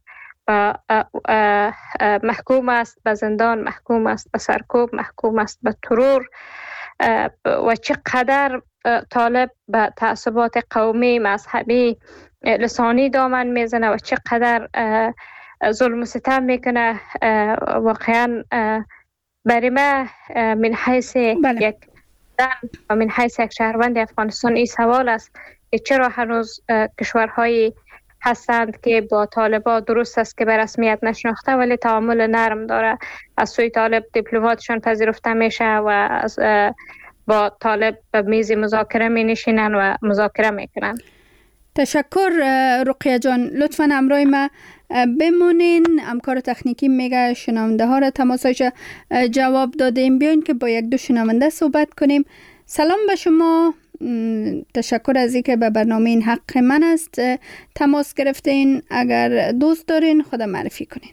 محکوم است به زندان، محکوم است به سرکوب، محکوم است به ترور و چقدر طالب به تعصبات قومی، مذهبی، لسانی دامن میزنه و چقدر ظلم و ستم میکنه. واقعا برای ما من حیث یک زن و من حیث یک شهروند افغانستان این سوال است که چرا هنوز کشورهایی هستند که با طالبا درست است که به رسمیت نشناخته ولی تعامل نرم داره، از سوی طالب دیپلماتشان پذیرفته میشه و با طالب به میز مذاکره می نشینن و مذاکره میکنن. تشکر رقیه جان، لطفاً همراه ما بمونین. همکار تکنیکی میگه شنونده ها را تماسش جواب دادیم. بیاین که با یک دو شنونده صحبت کنیم. سلام به شما، تشکر از اینکه به برنامه این حق من است تماس گرفتین. اگر دوست دارین خود معرفی کنین.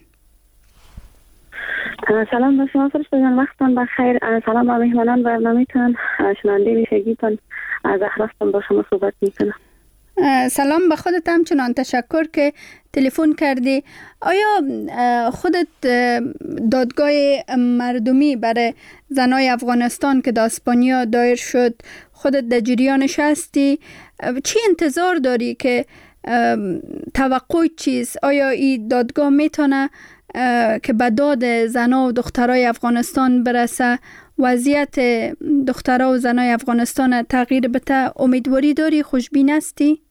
سلام به شما فرشته جان، وقتتان بخیر. سلام به مهمانان برنامه‌تان، شنونده ویژگیتان. از احراستان با شما صحبت میکنم. سلام به خودت، همچنان تشکر که تلفن کردی. آیا خودت دادگاه مردمی برای زنای افغانستان که در اسپانیا دایر شد خودت در جریانش هستی؟ چی انتظار داری که توقع چیست؟ آیا این دادگاه میتونه که به داد زنا و دخترای افغانستان برسه، وضعیت دخترها و زنای افغانستان تغییر بده؟ امیدواری داری؟ خوشبین هستی؟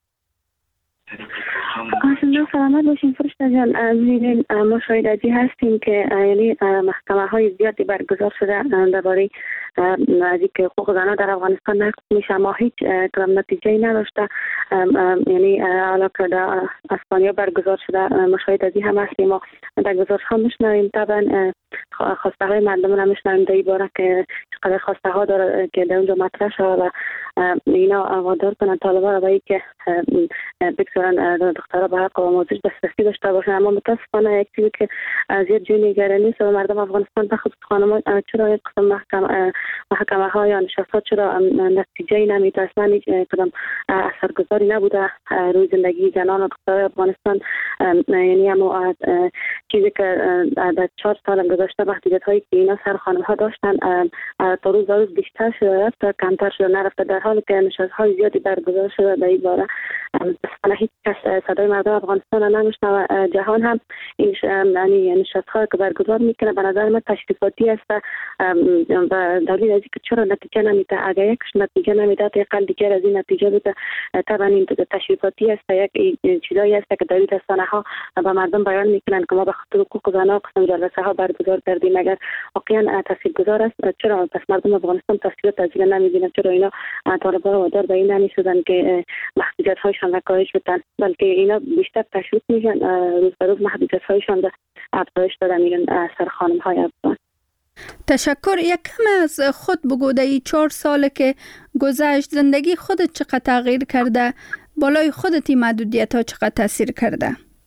آشنا سلامت باشین فرشته جان. ما شاید ازی هستیم که یعنی محکمه های زیادی برگزار شده درباره از اینکه حقوق زنان در افغانستان نقض میشه، ما هیچ کدام نتیجه نداشته. یعنی حالا که در اسپانیا برگزار شده ما شاید ازی هم هستیم، ما در گزارش ها میشنویم، طبعا خواسته های مردم را میشنویم در این باره که چقدر خواسته ها داره که در اونجا مطرح شده و اینا وادار کنن طالبان را به این که بگذارن دخترها به حق و آموزش دسترسی داشته باشن. اما متاسفانه یک چیزی که زیاد جوی نگران نیست و مردم افغانستان بخصوص خانمان چرا یک قسم محکمه ها یا نشستات چرا نتیجه نمیده، اصلا هیچ کدام اثرگذاری نبوده روی زندگی زنان و دخترای افغانستان. یعنی اما چیزی که در 4 سال گذشته محدودیت هایی که اینا سر خانم ها داشتن تا روز بیشتر شده رفت، کمتر شده نرفته، در حالی که نشست های زیادی برگزار شده در این باره. متاسفانه هیچ کس صدای مردم افغانستان را نمیشنوه. جهان هم این نشست ها که برگزار میکنه به نظر من تشریفاتی است و دلیل از اینکه چرا نتیجه نمیده. اگر یکش نتیجه نمیده حداقل دیگر از این نتیجه بده. طبعا این تشریفاتی است، یک چیزایی است که در رسانه ها به مردم بیان میکنن که ما به خاطر حقوق زنان قسم جلسه ها برگزار کردیم. اگر واقعا تاثیرگذار است چرا پس مردم افغانستان تاثیرات از این نمیبینن؟ چرا اینا طالبان وادار به این نمیشدن که محدودیت هایشان را کاهش بدن، بلکه اینا بیشتر تشویق میشن روز به روز محدودیت هایشان را افزایش دادن میرن سر خانم های افغان. تشکر. یک کم از خود بگو در این 4 ساله که گذشت زندگی خودت چقدر تغییر کرده؟ بالای خودت این محدودیت ها چقدر تاثیر کرده؟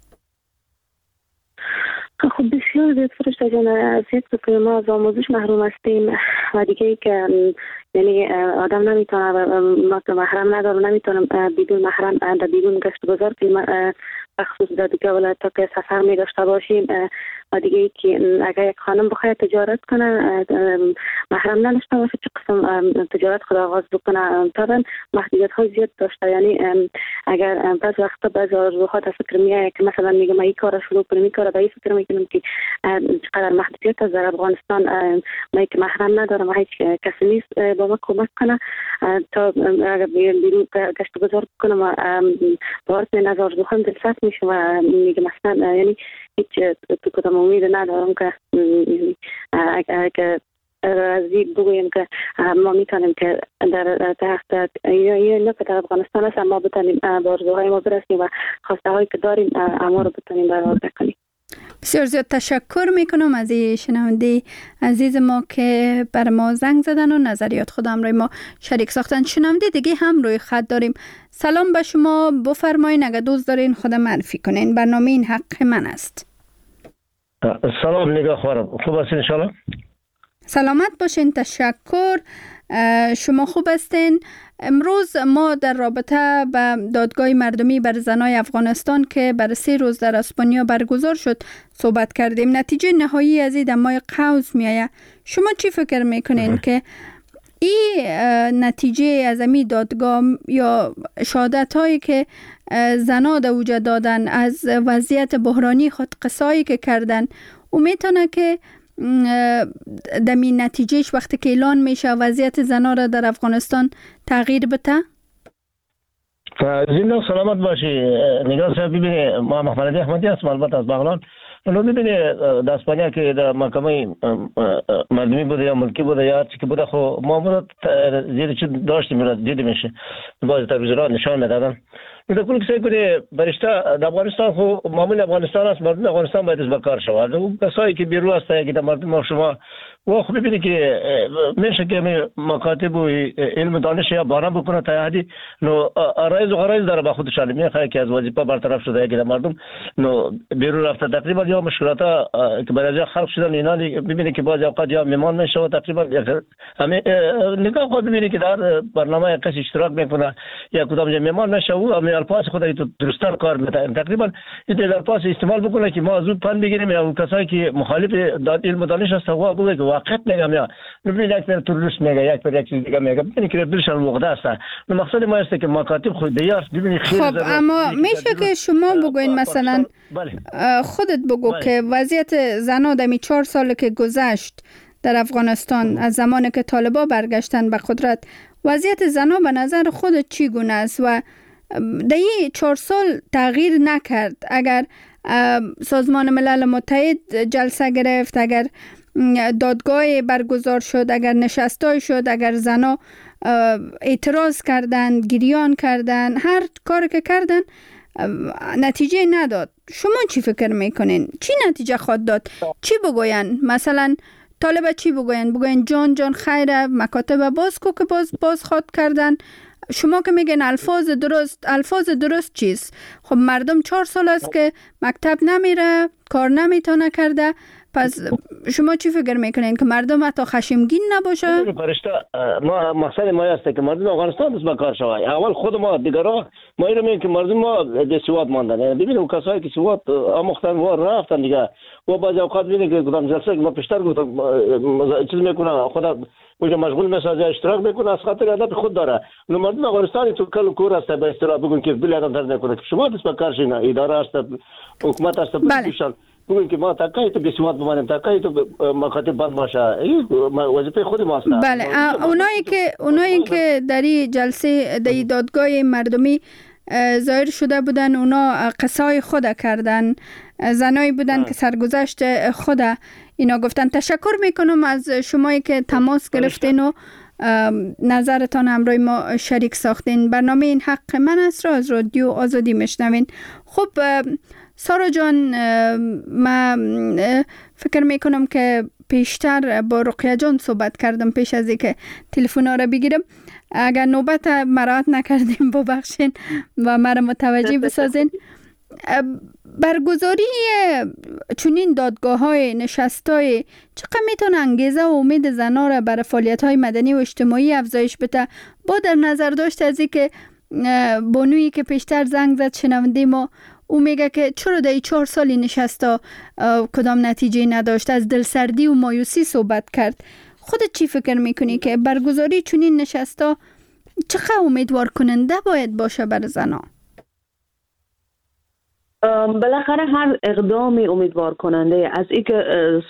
خب بسیار زیاد فرشته جان. از یک که ما از آموزش محروم هستیم و دیگه ای که یعنی آدم نمیتونه ما که محرم ندارم نمیتونم بدون محرم بدون گشت گذار کنیم، بخصوص در دیگه ولایت تا که سفر می داشته باشیم دیگه که اگر یک خانم بخواد تجارت کنه محرم نداشته باشه چه قسم تجارت خود آغاز بکنه. طبعا محدودیت های زیاد داشته، یعنی اگر بعض وقتا بعض آرزوها در فکر میاد که مثلا میگم این کار شروع کنم، این کار به فکر میکنم که چقدر محدودیت از در افغانستان من که محرم ندارم و هیچ کسی نیست با من کمک کنه تا اگر بیرون گشت و گذار کنم و باعث من از آرزوهام دلسرد میشه و میگم مثلا یعنی هیچ کدام امید ندارم که اگر رازی بگویم که ما میتونیم که در تحت یا نه که در افغانستان هست ما بتونیم با آرزوهای ما برسیم و خواسته هایی که داریم اما رو بتونیم برآورده کنیم. بسیار زیاد تشکر میکنم از این شنونده عزیز ما که بر ما زنگ زدن و نظریات خود همراه ما شریک ساختن. شنونده دیگه هم روی خط داریم. سلام به شما، بفرمایین اگر دوست دارین خود معرفی کنین. برنامه این حق من است. سلام نگاه خوارم، خوب هستین انشالله؟ سلامت باشین، تشکر. شما خوب هستین؟ امروز ما در رابطه به دادگاه مردمی بر زنای افغانستان که بر 3 روز در اسپانیا برگزار شد صحبت کردیم. نتیجه نهایی از این دمای قوس میآید. شما چی فکر میکنین که این نتیجه از امی دادگاه یا شهادت هایی که زنا در وجود دادن از وضعیت بحرانی خود قصایی که کردن و میتونه که دمی نتیجهش وقتی که اعلان میشه وضعیت زنا را در افغانستان تغییر بده؟ زنده سلامت باشی نگاه صاحب. ببینید ما محمد احمدی هستم البته از بغلان. لو ببینید در اسپانیا که در محکمه مردمی بوده یا ملکی بوده یا چی که بوده خب ما زیر چی داشتیم میراد دیده میشه باز تلویزیون‌ها نشان میدادن. در کل کسی که برشته در افغانستان خب معمول افغانستان است، مردم افغانستان باید از بکار شود. اون کسایی که بیرون هستند که در مردم شما و خب ببینید که میشه که مکاتب و علم دانش یا بانه بکنه تا حدی نو آرایز و غرایز داره با خودشان میخواد که از وظیفه برطرف شده که در مردم نو بیرون رفته تقریبا یا مشکلات که برای خلق شدن اینا ببینید که بعض اوقات یا میمان میشه تقریبا همه نگاه خود ببینید که در برنامه کسی اشتراک میکنه یا کدام میمان نشه و همه الفاظ خود تو درستان کار میکنه تقریبا این الفاظ استعمال بکنه که ما زود پن بگیریم یا کسایی که مخالف علم دانش هستن و بگه واقعیت میگم یا ببینید یک پر تروریست میگه یک پر یک چیز دیگه میگه ببینید که دلشان وقته است. مقصد ما است که مکاتب خود دیار ببینید خیلی خب اما میشه که شما بگوین مثلا خودت بگو که وضعیت زنا در 4 سال که گذشت در افغانستان از زمانی که طالبا برگشتن به قدرت وضعیت زنا به نظر خودت چی گونه است و در این 4 سال تغییر نکرد؟ اگر سازمان ملل متحد جلسه گرفت، اگر دادگاه برگزار شد، اگر نشستای شد، اگر زنا اعتراض کردن، گریان کردن، هر کاری که کردن نتیجه نداد. شما چی فکر میکنین؟ چی نتیجه خواهد داد؟ چی بگوین؟ مثلا طالب چی بگوین؟ بگوین جان جان خیره مکاتب باز کو که باز خواد کردن. شما که میگن الفاظ درست چیست؟ خب مردم 4 سال است که مکتب نمیره، کار نمیتونه کرده. پس شما چی فکر میکنین که مردم حتی خشمگین نباشه؟ فرشته ما مقصد ما است که مردم افغانستان دست به کار شود. اول خود ما دیگرها ما میگیم که مردم ما سواد ماندن. ببینید کسایی که سواد آموختن و رفتن دیگه و بعضی اوقات میگن که کدام جلسه که ما پیشتر گفتم چیز میکنه خدا وجه مشغول مساجد اشتراک میکنه از خاطر عادت خود داره. نو مردم افغانستان تو کل کور است به اصطلاح بگن که بل آدم تر نکنه. شما دست به کار شین، اداره است، حکومت است، بله. بگوین که ما تاکای تو بسیمات بمانیم، تاکای تو مکاتب بند باشه. این وظیفه خود ماست. بله، اونایی که در این جلسه در دادگاه مردمی ظاهر شده بودن اونا قصای خود کردن، زنایی بودن که سرگذشت خود اینا گفتن. تشکر میکنم از شمایی که تماس گرفتین و نظرتان همراه ما شریک ساختین. برنامه این حق من است را از رادیو آزادی میشنوین. خب سارا جان، من فکر میکنم که پیشتر با رقیه جان صحبت کردم پیش از اینکه تلفن ها را بگیرم. اگر نوبت مراعات نکردیم ببخشین و مرا متوجه بسازین. برگزاری چنین دادگاه‌های نشست‌های چقدر میتونه انگیزه و امید زن‌ها را برای فعالیت‌های مدنی و اجتماعی افزایش بده؟ با در نظر داشت از اینکه بانویی که پیشتر زنگ زد شنونده ما او میگه که چرا در 4 سالی نشستا کدام نتیجه نداشت، از دلسردی و مایوسی صحبت کرد. خودت چی فکر میکنی که برگزاری چنین نشستا چقدر امیدوار کننده باید باشه بر زنان؟ بالاخره هر اقدامی امیدوار کننده، از اینکه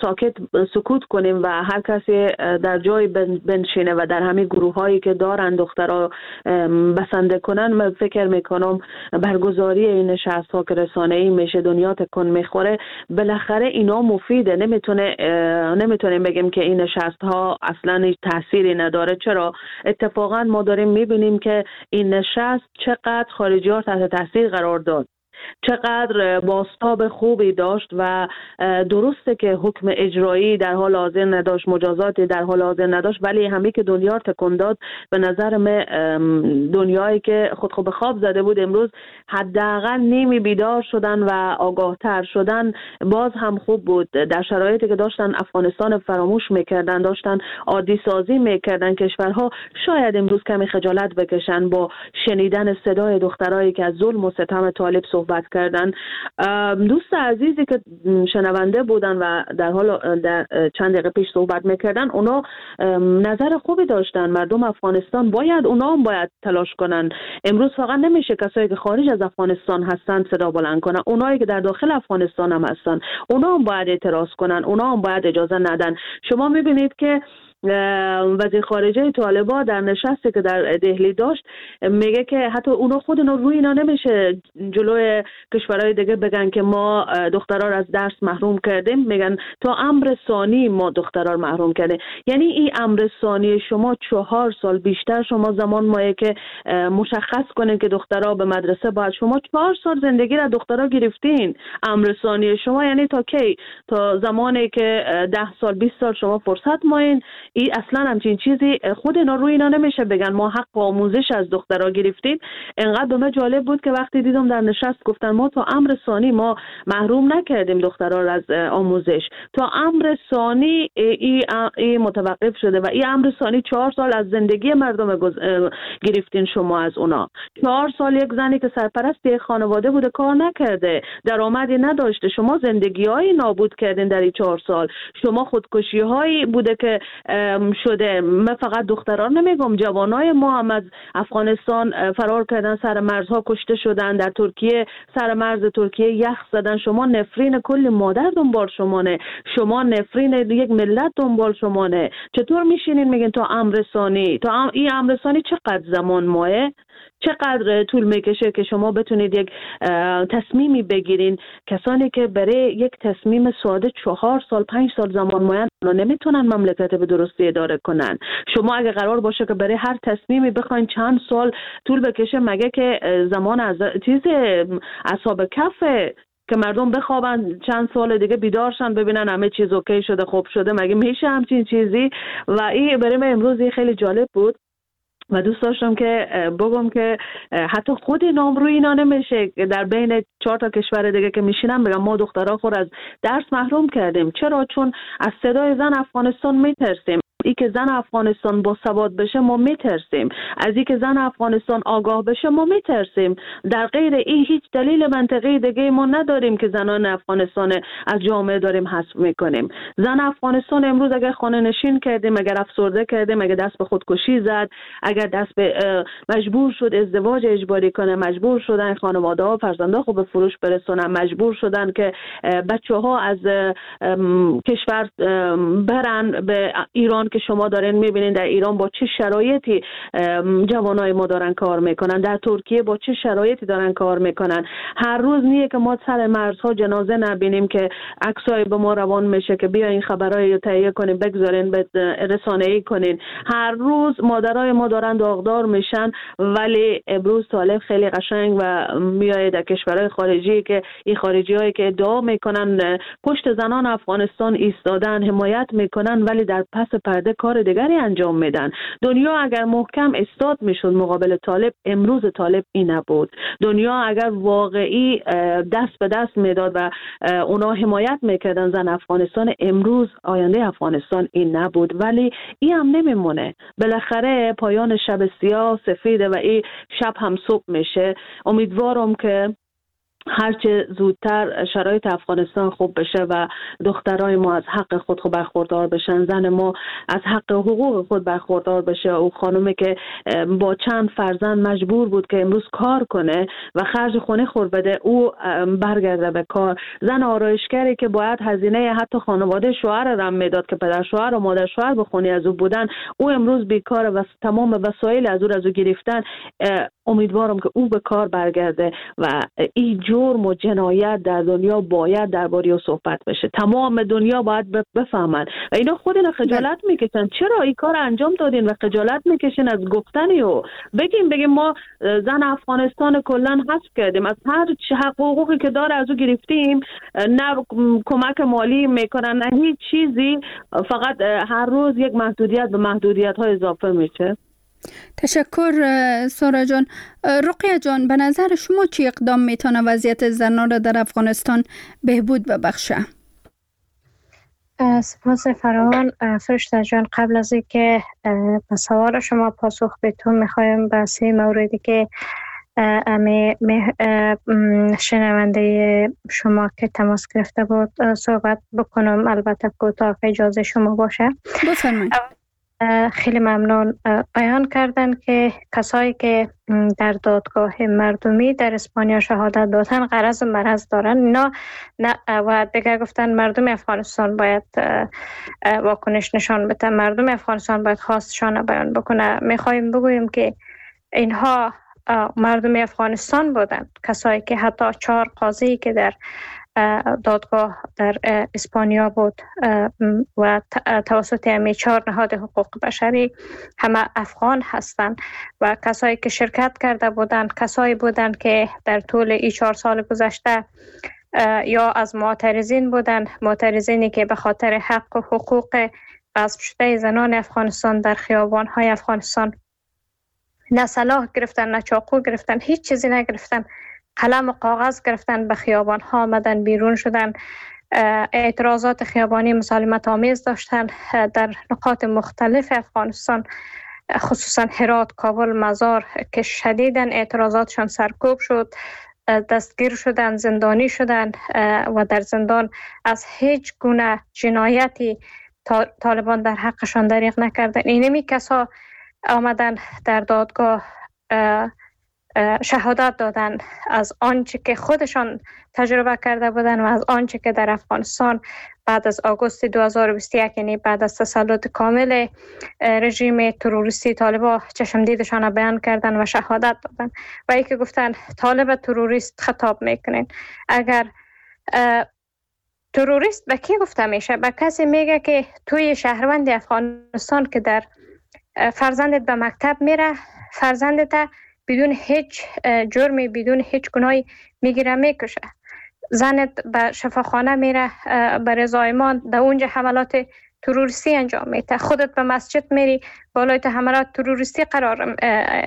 سکوت کنیم و هر کسی در جای بنشینه و در همین گروه هایی که دارن دخترها بسنده کنن، من فکر میکنم برگزاری این نشست ها که رسانه‌ای میشه، دنیا تکون میخوره، بالاخره اینا مفیده. نمیتونیم بگیم که این نشست ها اصلا هیچ تأثیری نداره. چرا؟ اتفاقا ما داریم میبینیم که این نشست چقدر خارجی ها تحت تاثیر قرار داد، چقدر بازتاب خوبی داشت و درسته که حکم اجرایی در حال حاضر نداشت، مجازاتی در حال حاضر نداشت، ولی همی که دنیا تکون داد، به نظر من دنیایی که خود به خواب زده بود امروز حداقل نیمی بیدار شدن و آگاهتر شدن، باز هم خوب بود. در شرایطی که داشتن افغانستان فراموش میکردن، داشتن عادی سازی میکردن کشورها، شاید امروز کمی خجالت بکشن با شنیدن صدای دخترایی که از ظلم و ستم طالب صحبت کردن. دوست عزیزی که شنونده بودن و در چند دقیقه پیش صحبت میکردن، اونا نظر خوبی داشتن. مردم افغانستان اونا هم باید تلاش کنن. امروز فقط نمیشه کسایی که خارج از افغانستان هستن صدا بلند کنن، اونایی که در داخل افغانستان هم هستن اونا هم باید اعتراض کنن، اونا هم باید اجازه ندن. شما میبینید که وزیر خارجه طالبان در نشستی که در دهلی داشت میگه که حتی اونا روی اینا نمیشه جلوی کشورهای دیگه بگن که ما دخترها را از درس محروم کردیم، میگن تا امر ثانی ما دخترها را محروم کردیم. یعنی این امر ثانی شما 4 سال بیشتر شما زمان مایه که مشخص کنین که دخترها به مدرسه باید، شما 4 سال زندگی را دخترها گرفتین. امر ثانی شما یعنی تا کی؟ تا زمانی که 10 سال 20 سال شما فرصت ماین. این اصلا همچین چیزی خود اینا روی اینا نمیشه بگن ما حق آموزش از دخترها گرفتیم. انقدر به من جالب بود که وقتی دیدم در نشست گفتن ما تا امر ثانی ما محروم نکردیم دخترها را از آموزش، تا امر ثانی ای متوقف شده و این امر ثانی 4 سال از زندگی مردم گرفتین شما از اونا. 4 سال یک زنی که سرپرست یک خانواده بوده کار نکرده، درآمدی نداشته، شما زندگی‌های نابود کردین در این 4 سال. شما خودکشی‌هایی بوده که شده. من فقط دختران نمیگم، جوانای ما هم از افغانستان فرار کردن، سر مرزها کشته شدن، در ترکیه سر مرز ترکیه یخ زدن. شما نفرین کل مادر دنبال شمانه، شما نفرین یک ملت دنبال شمانه. چطور میشینین میگین تا امر ثانی؟ تا این امر ثانی چقدر زمان ماه؟ چقدر طول میکشه که شما بتونید یک تصمیمی بگیرین؟ کسانی که برای یک تصمیم ساده 4 سال 5 سال زمان مایند نمیتونن مملکت به درستی اداره کنن. شما اگه قرار باشه که برای هر تصمیمی بخواین چند سال طول بکشه، مگه که زمان از اصحاب کفه که مردم بخوابن چند سال دیگه بیدارشن ببینن همه چیز اوکی شده خوب شده؟ مگه میشه همچین چیزی؟ و این برای من امروز خیلی جالب بود و دوست داشتم که بگم که حتی خود نام روی اینا نمیشه در بین 4 تا کشور دیگه که میشینم بگم ما دخترها خود از درس محروم کردیم. چرا؟ چون از صدای زن افغانستان میترسیم. ای که زن افغانستان با سواد بشه ما میترسیم، از ای که زن افغانستان آگاه بشه ما میترسیم. در غیر این هیچ دلیل منطقی دیگه ما نداریم که زنان افغانستان از جامعه داریم حذف میکنیم. زن افغانستان امروز اگر خانه نشین کردیم، اگر افسرده کردیم، اگر دست به خودکشی زد، اگر دست به مجبور شد ازدواج اجباری کنه، مجبور شدن خانواده ها فرزنده خود به فروش برسونن، مجبور شدن که بچه ها از کشور برن به ایران که شما دارین میبینین در ایران با چه شرایطی جوانای ما دارن کار میکنن، در ترکیه با چه شرایطی دارن کار میکنن. هر روز نیه که ما سر مرزها جنازه نبینیم که عکسای به ما روان میشه که بیا این خبرای رو تهیه کنین بگذارین به رسانه‌ای کنین. هر روز مادرای ما دارن داغدار میشن، ولی امروز طالب خیلی قشنگ و میاد در کشورهای خارجی که این خارجیایی که ادعا میکنن پشت زنان افغانستان ایستادن حمایت میکنن، ولی در پس پرده کار دیگری انجام میدن. دنیا اگر محکم استاد میشد مقابل طالب، امروز طالب این نبود. دنیا اگر واقعی دست به دست میداد و اونا حمایت میکردن زن افغانستان، امروز آینده افغانستان این نبود. ولی این هم نمیمونه، بالاخره پایان شب سیاه سفیده و این شب هم صبح میشه. امیدوارم که هرچه زودتر شرایط افغانستان خوب بشه و دخترای ما از حق خود برخوردار بشن، زن ما از حق حقوق خود برخوردار بشه. او خانومی که با چند فرزند مجبور بود که امروز کار کنه و خرج خونه خور بده، او برگرده به کار. زن آرایشگری که باید هزینه حتی خانواده شوهر را میداد که پدر شوهر و مادر شوهر به خونه از او بودن، او امروز بیکاره و تمام وسایل از او گرفتن. امیدوارم که او به کار برگرده و این جرم و جنایت در دنیا باید درباره او صحبت بشه. تمام دنیا باید بفهمن و اینا خود اینا خجالت میکشن. چرا این کار انجام دادین و خجالت میکشین از گفتنی؟ و بگیم ما زن افغانستان کلا حذف کردیم، از هر حقوقی که داره از او گرفتیم، نه کمک مالی میکنن نه هیچ چیزی، فقط هر روز یک محدودیت به محدودیت ها اضافه میشه. تشکر سارا جان. رقیه جان، به نظر شما چی اقدام میتونه وضعیت زنان را در افغانستان بهبود ببخشه؟ سپاس فراوان فرشته جان. قبل از اینکه به سوال شما پاسخ بدم میخوایم به سه موردی که شنونده شما که تماس گرفته بود صحبت بکنم، البته کوتاه اجازه شما باشه. بفرمایید. خیلی ممنون. بیان کردن که کسایی که در دادگاه مردمی در اسپانیا شهادت دادن غرض و مرض دارن، نه و دیگه گفتن مردم افغانستان باید واکنش نشان بده، مردم افغانستان باید خواستشان بیان بکنه. میخوایم بگوییم که اینها مردم افغانستان بودن، کسایی که حتی 4 قاضی که در دادگاه در اسپانیا بود و توسط همه 4 نهاد حقوق بشری همه افغان هستند و کسایی که شرکت کرده بودند کسایی بودند که در طول این 4 سال گذشته یا از معترضین بودند، معترضینی که به خاطر حق و حقوق غصب شده زنان افغانستان در خیابان‌های افغانستان نه سلاح گرفتن، نه چاقو گرفتن، هیچ چیزی نگرفتن، قلم و کاغذ گرفتن، به خیابان ها آمدن، بیرون شدن، اعتراضات خیابانی مسالمت آمیز داشتن در نقاط مختلف افغانستان، خصوصا هرات، کابل، مزار که شدیداً اعتراضاتشان سرکوب شد، دستگیر شدن، زندانی شدن و در زندان از هیچ گونه جنایتی طالبان در حقشان دریغ نکردن. اینمی کسا آمدن در دادگاه شهادت دادن از آنچه که خودشان تجربه کرده بودن و از آنچه که در افغانستان بعد از آگوست 2021 یعنی بعد از تسلط کامل رژیم تروریستی طالبان چشم دیدشان بیان کردن و شهادت دادن و ای که گفتن طالب تروریست خطاب میکنین. اگر تروریست به کی گفته میشه؟ به کسی میگه که توی شهروند افغانستان که در فرزندت به مکتب میره، فرزندت بدون هیچ جرمی بدون هیچ گناهی میگیره میکشه، زنت به شفاخانه میره برای زایمان، در اونجا حملات تروریستی انجام میده، خودت به مسجد میری بالای تو حملات تروریستی قرار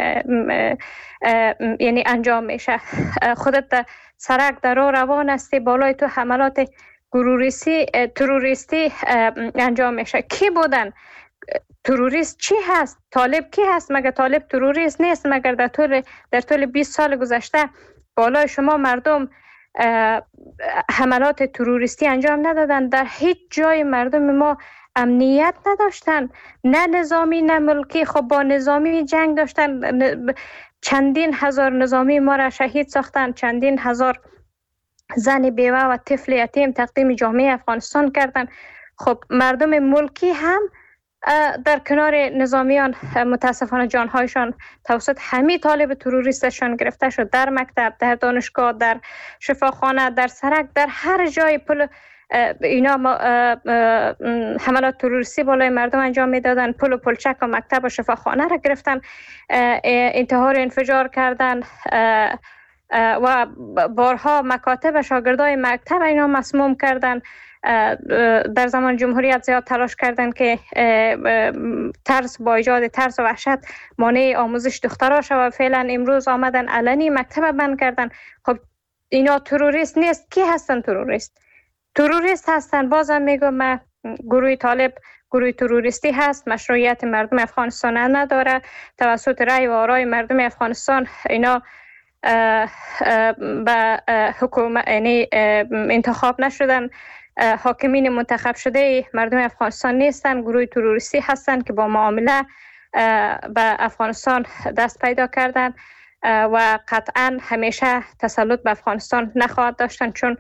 یعنی انجام میشه، خودت در سرک در راه روان هستی بالای تو حملات تروریستی انجام میشه. کی بودن؟ تروریست چی هست؟ طالب کی هست؟ مگر طالب تروریست نیست؟ مگر در طول 20 سال گذشته بالای شما مردم حملات تروریستی انجام ندادن؟ در هیچ جای مردم ما امنیت نداشتن، نه نظامی نه ملکی. خب با نظامی جنگ داشتن، چندین هزار نظامی ما را شهید ساختن، چندین هزار زن بیوه و طفل یتیم تقدیم جامعه افغانستان کردن. خب مردم ملکی هم در کنار نظامیان متاسفانه جانهایشان توسط همه طالب تروریستشان گرفته شد، در مکتب، در دانشگاه، در شفاخانه، در سرک، در هر جای اینا حملات تروریستی بالای مردم انجام میدادن، پل و پلچک و مکتب و شفاخانه را گرفتن، انتحار انفجار کردن و بارها مکاتب و شاگردای مکتب اینا مسموم کردن. در زمان جمهوریت زیاد تلاش کردن که ترس با ایجاد ترس و وحشت مانع آموزش دخترها شود. فعلا امروز آمدن علنی مکتب بند کردن. خب اینا تروریست نیست؟ کی هستن تروریست؟ تروریست هستن. بازم میگم من گروه طالب گروه تروریستی هست، مشروعیت مردم افغانستان نداره، توسط رأی و آرای مردم افغانستان اینا به حکومت یعنی انتخاب نشدن. حاکمین منتخب شده مردم افغانستان نیستن، گروه تروریستی هستند که با معامله به افغانستان دست پیدا کردن و قطعا همیشه تسلط به افغانستان نخواهد داشتن، چون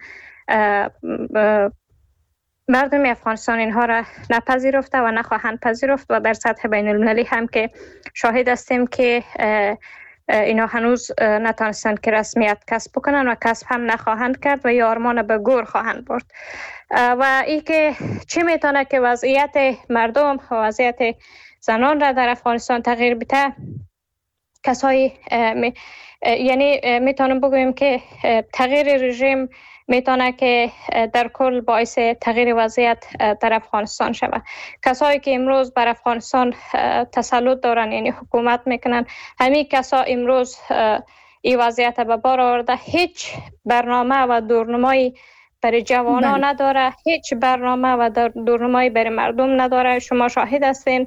مردم افغانستان اینها را نپذیرفته و نخواهند پذیرفت و در سطح بین المللی هم که شاهد هستیم که اینا هنوز نتانستند که رسمیت کسب بکنن و کسب هم نخواهند کرد و آرمان به گور خواهند برد. و ای که چی میتونه که وضعیت مردم و وضعیت زنان را در افغانستان تغییر بده، کسایی یعنی میتونم بگویم که تغییر رژیم میتونه که در کل باعث تغییر وضعیت در افغانستان شود. کسایی که امروز بر افغانستان تسلط دارن یعنی حکومت میکنن، همین کسا امروز این وضعیت به بار آورده، هیچ برنامه و دورنمایی برای جوانان نداره، هیچ برنامه و دورنمایی برای مردم نداره. شما شاهد هستین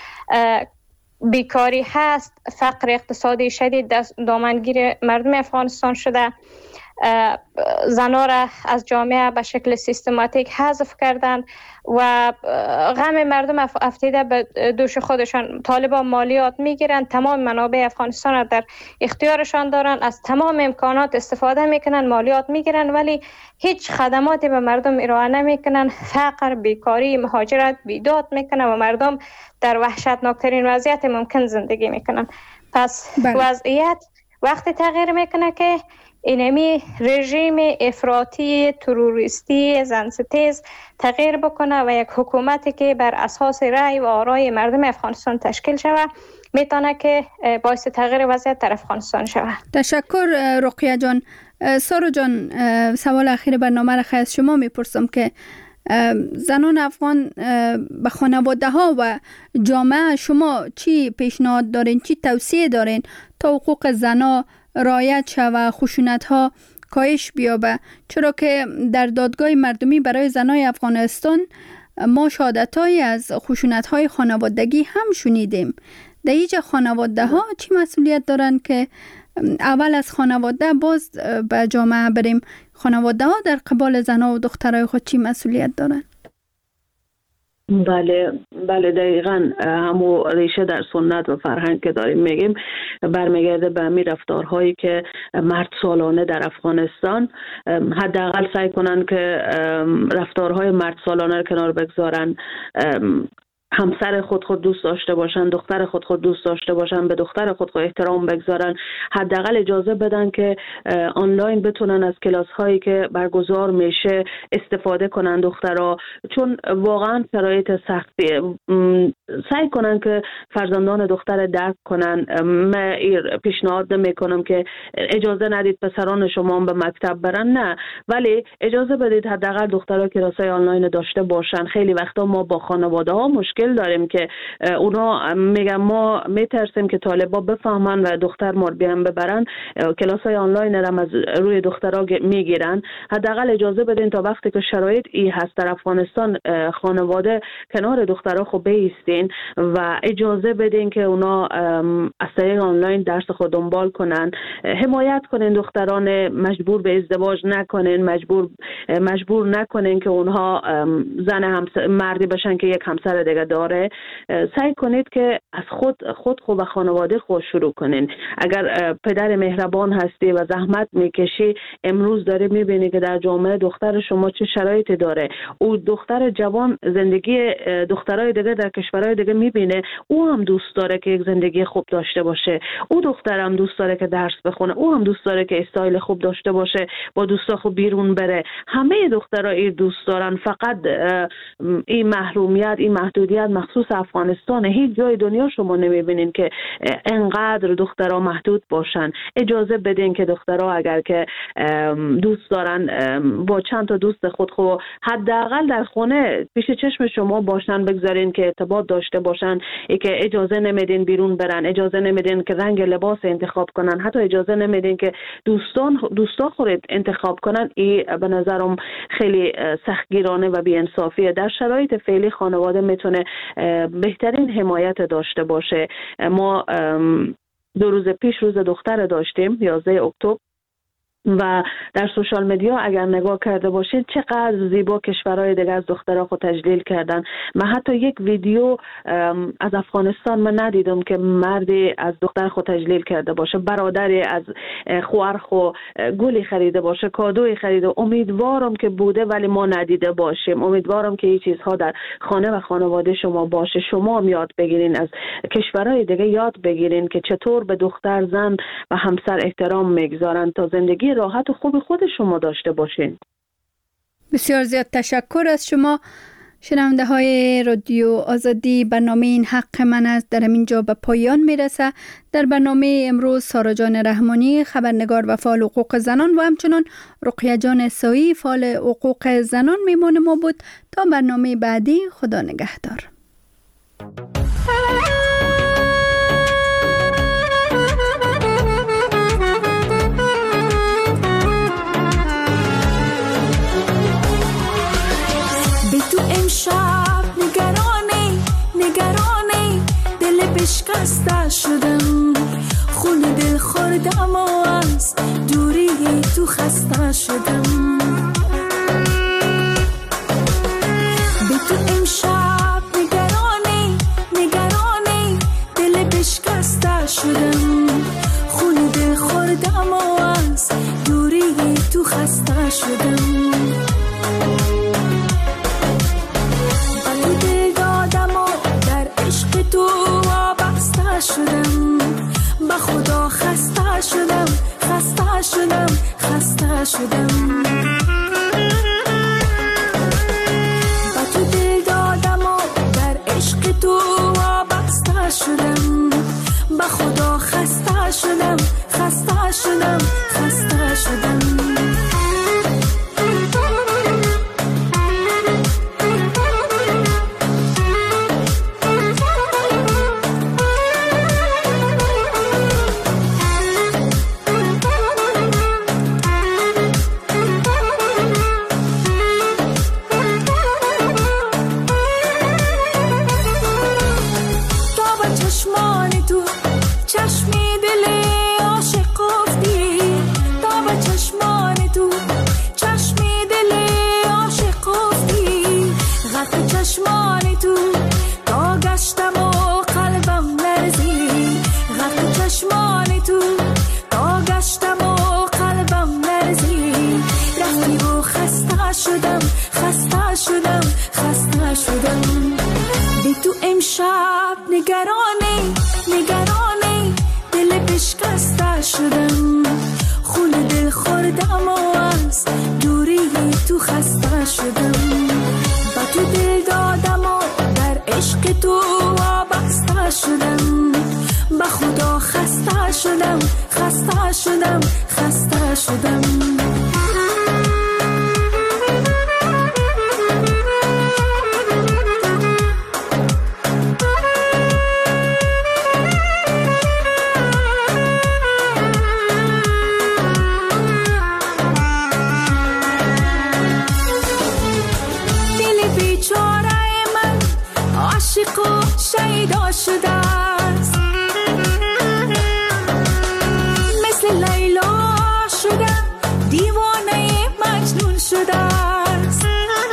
بیکاری هست، فقر اقتصادی شدید دامنگیر مردم افغانستان شده، زنان را از جامعه به شکل سیستماتیک حذف کردن و غم مردم افتیده به دوش خودشان. طالبان مالیات میگیرن، تمام منابع افغانستان را در اختیارشان دارن، از تمام امکانات استفاده میکنن، مالیات میگیرن ولی هیچ خدماتی به مردم ارائه نمیکنن. فقر، بیکاری، مهاجرت بیداد میکنن و مردم در وحشتناکترین وضعیت ممکن زندگی میکنن. پس وضعیت وقتی تغییر میکنه که اینمی رژیم افراطی تروریستی زنستیز تغییر بکنه و یک حکومتی که بر اساس رأی و آرای مردم افغانستان تشکیل شود میتونه که باعث تغییر وضعیت در افغانستان شود. تشکر رقیه جان. سارو جان، سوال اخیر برنامه را از شما میپرسم که زنان افغان به خانواده ها و جامعه شما چی پیشنهاد دارین، چی توصیه دارین تا حقوق زنان رعایت شود و خشونت ها کاهش بیابه؟ چرا که در دادگاه مردمی برای زنای افغانستان ما شهادت‌هایی از خشونت های خانوادگی هم شنیدیم. در اینجا خانواده ها چی مسئولیت دارن که اول از خانواده باز به جامعه بریم؟ خانواده ها در قبال زنها و دخترای خود چی مسئولیت دارن؟ بله دقیقاً همو ریشه در سنت و فرهنگ که داریم میگیم برمیگرده به همین رفتارهایی که مرد سالانه در افغانستان حداقل سعی کنن که رفتارهای مرد سالانه رو کنار بگذارن، همسر خود دوست داشته باشن، دختر خود دوست داشته باشن، به دختر خود احترام بگذارن، حداقل اجازه بدن که آنلاین بتونن از کلاس هایی که برگزار میشه استفاده کنن دخترها، چون واقعا شرایط سختیه. سعی کنن که فرزندان دختر درک کنن. من پیشنهاد نمیکنم که اجازه ندید پسران شما به مکتب برن، نه، ولی اجازه بدید حداقل دخترها کلاسای آنلاین داشته باشن. خیلی وقتا ما با خانواده ها مشکل داریم که اونا میگن ما میترسیم که طالبا بفهمن و دختر ما رو بیان ببرن، کلاسای آنلاین هم از روی دخترها میگیرن. حداقل اجازه بدین تا وقتی که شرایط ای هست در افغانستان خانواده کنار دخترها خود بیستین و اجازه بدین که اونا از طریق آنلاین درس خود دنبال کنن. حمایت کنین دختران، مجبور به ازدواج نکنین، مجبور نکنین که اونها مردی بشن که یک همسر دیگه داره. سعی کنید که از خود و خانواده خود شروع کنین. اگر پدر مهربان هستی و زحمت میکشی، امروز داره میبینی که در جامعه دختر شما چه شرایطی داره. او دختر جوان زندگی دخترای دیگه در کشورهای دیگه میبینه، او هم دوست داره که یک زندگی خوب داشته باشه، او دختر هم دوست داره که درس بخونه، او هم دوست داره که استایل خوب داشته باشه، با دوستا خوب بیرون بره. همه دخترها این دوست دارن، فقط این محرومیت، این محدودیت مخصوص افغانستان. هیچ جای دنیا شما نمیبینین که انقدر دخترها محدود باشن. اجازه بدین که دخترها اگر که دوست دارن با چند تا دوست خود حداقل در خونه پیش چشم شما باشن، بگذارین که ارتباط داشته باشن. ای که اجازه نمیدین بیرون برن، اجازه نمیدین که رنگ لباس انتخاب کنن، حتی اجازه نمیدین که دوستا خود انتخاب کنن. این به نظرم خیلی سختگیرانه و بی‌انصافیه. در شرایط فعلی خانواده میتونه بهترین حمایت داشته باشه. ما 2 روز پیش روز دختر داشتیم 11 اکتبر و در سوشال مدیا اگر نگاه کرده باشید چقدر زیبا کشورهای دیگه از دخترها خود تجلیل کردن. من حتی یک ویدیو از افغانستان من ندیدم که مردی از دختر خود تجلیل کرده باشه، برادری از خواهر خو گلی خریده باشه، کادوی خریده. امیدوارم که بوده ولی ما ندیده باشیم. امیدوارم که این چیزها در خانه و خانواده شما باشه. شما هم یاد بگیرین، از کشورهای دیگه یاد بگیرین که چطور به دختر، زن و همسر احترام میگذارن تا زندگی راحت و خوب خود شما داشته باشین. بسیار زیاد تشکر از شما. شنونده های رادیو آزادی، برنامه این حق من است در اینجا به پایان میرسه. در برنامه امروز سارا جان رحمانی، خبرنگار و فعال حقوق زنان، و همچنان رقیه جان سایی، فعال حقوق زنان میمان ما بود. تا برنامه بعدی، خدا نگهدار. امشب نگرانی دل بشکسته شدم، خون دل خوردم و از دوری تو خسته شدم. به تو امشب نگرانی دل بشکسته شدم، خون دل خوردم و از دوری تو خسته شدم. شدم به خدا خسته شدم به تو دل دادم و در عشق تو وابسته شدم، به خدا خسته شدم به تو امشب نگرانی دل بشکسته شدم، خون دل خوردم و از دوری تو خسته شدم. به تو دل دادم و در عشق تو وابسته شدم، به خدا خسته شدم عاشق و شیدا شده است، مثل لیلا شدم دیوانه مجنون شده است.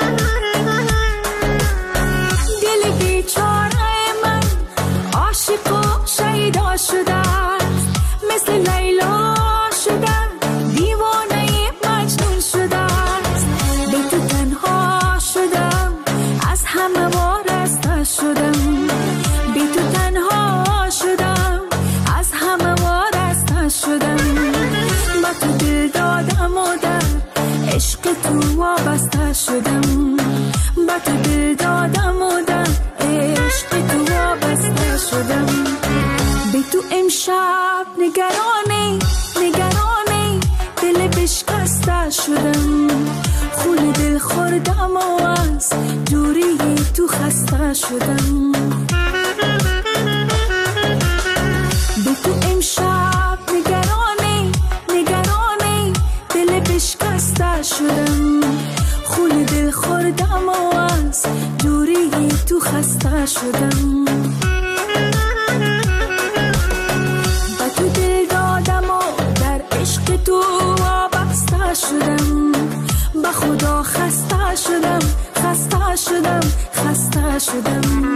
دل بیچاره من عاشق و شیدا شده است، مثل لیلا شدم دیوانه مجنون شده است. به تو تنها شدم، از همه وارسته شدم، بی تو تنها شدم، از همه وارسته شدم. با تو دل دادم و در عشق تو وابسته شدم، با تو دل دادم و در عشق تو وابسته شدم. بی تو امشب نگرانی دل بشکسته شدم، خون دل خوردم و از دوری تو خسته شدم. به تو امشب نگرانی دل بشکسته شدم، خون دل خوردم و از دوری تو خسته شدم. به خدا خسته شدم خسته شدم خسته شدم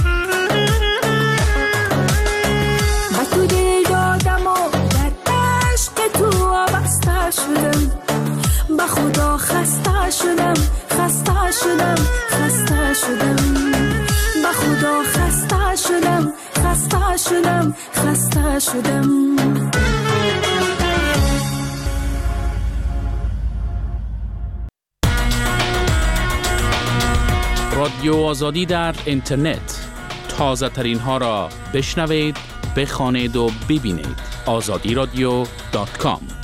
با تو دل دادم و در عشق تو وابسته شدم با خدا خسته شدم خسته شدم خسته شدم با خدا خسته شدم خسته شدم خسته شدم رادیو آزادی در اینترنت تازه ترین ها را بشنوید، بخوانید و ببینید. azadiradio.com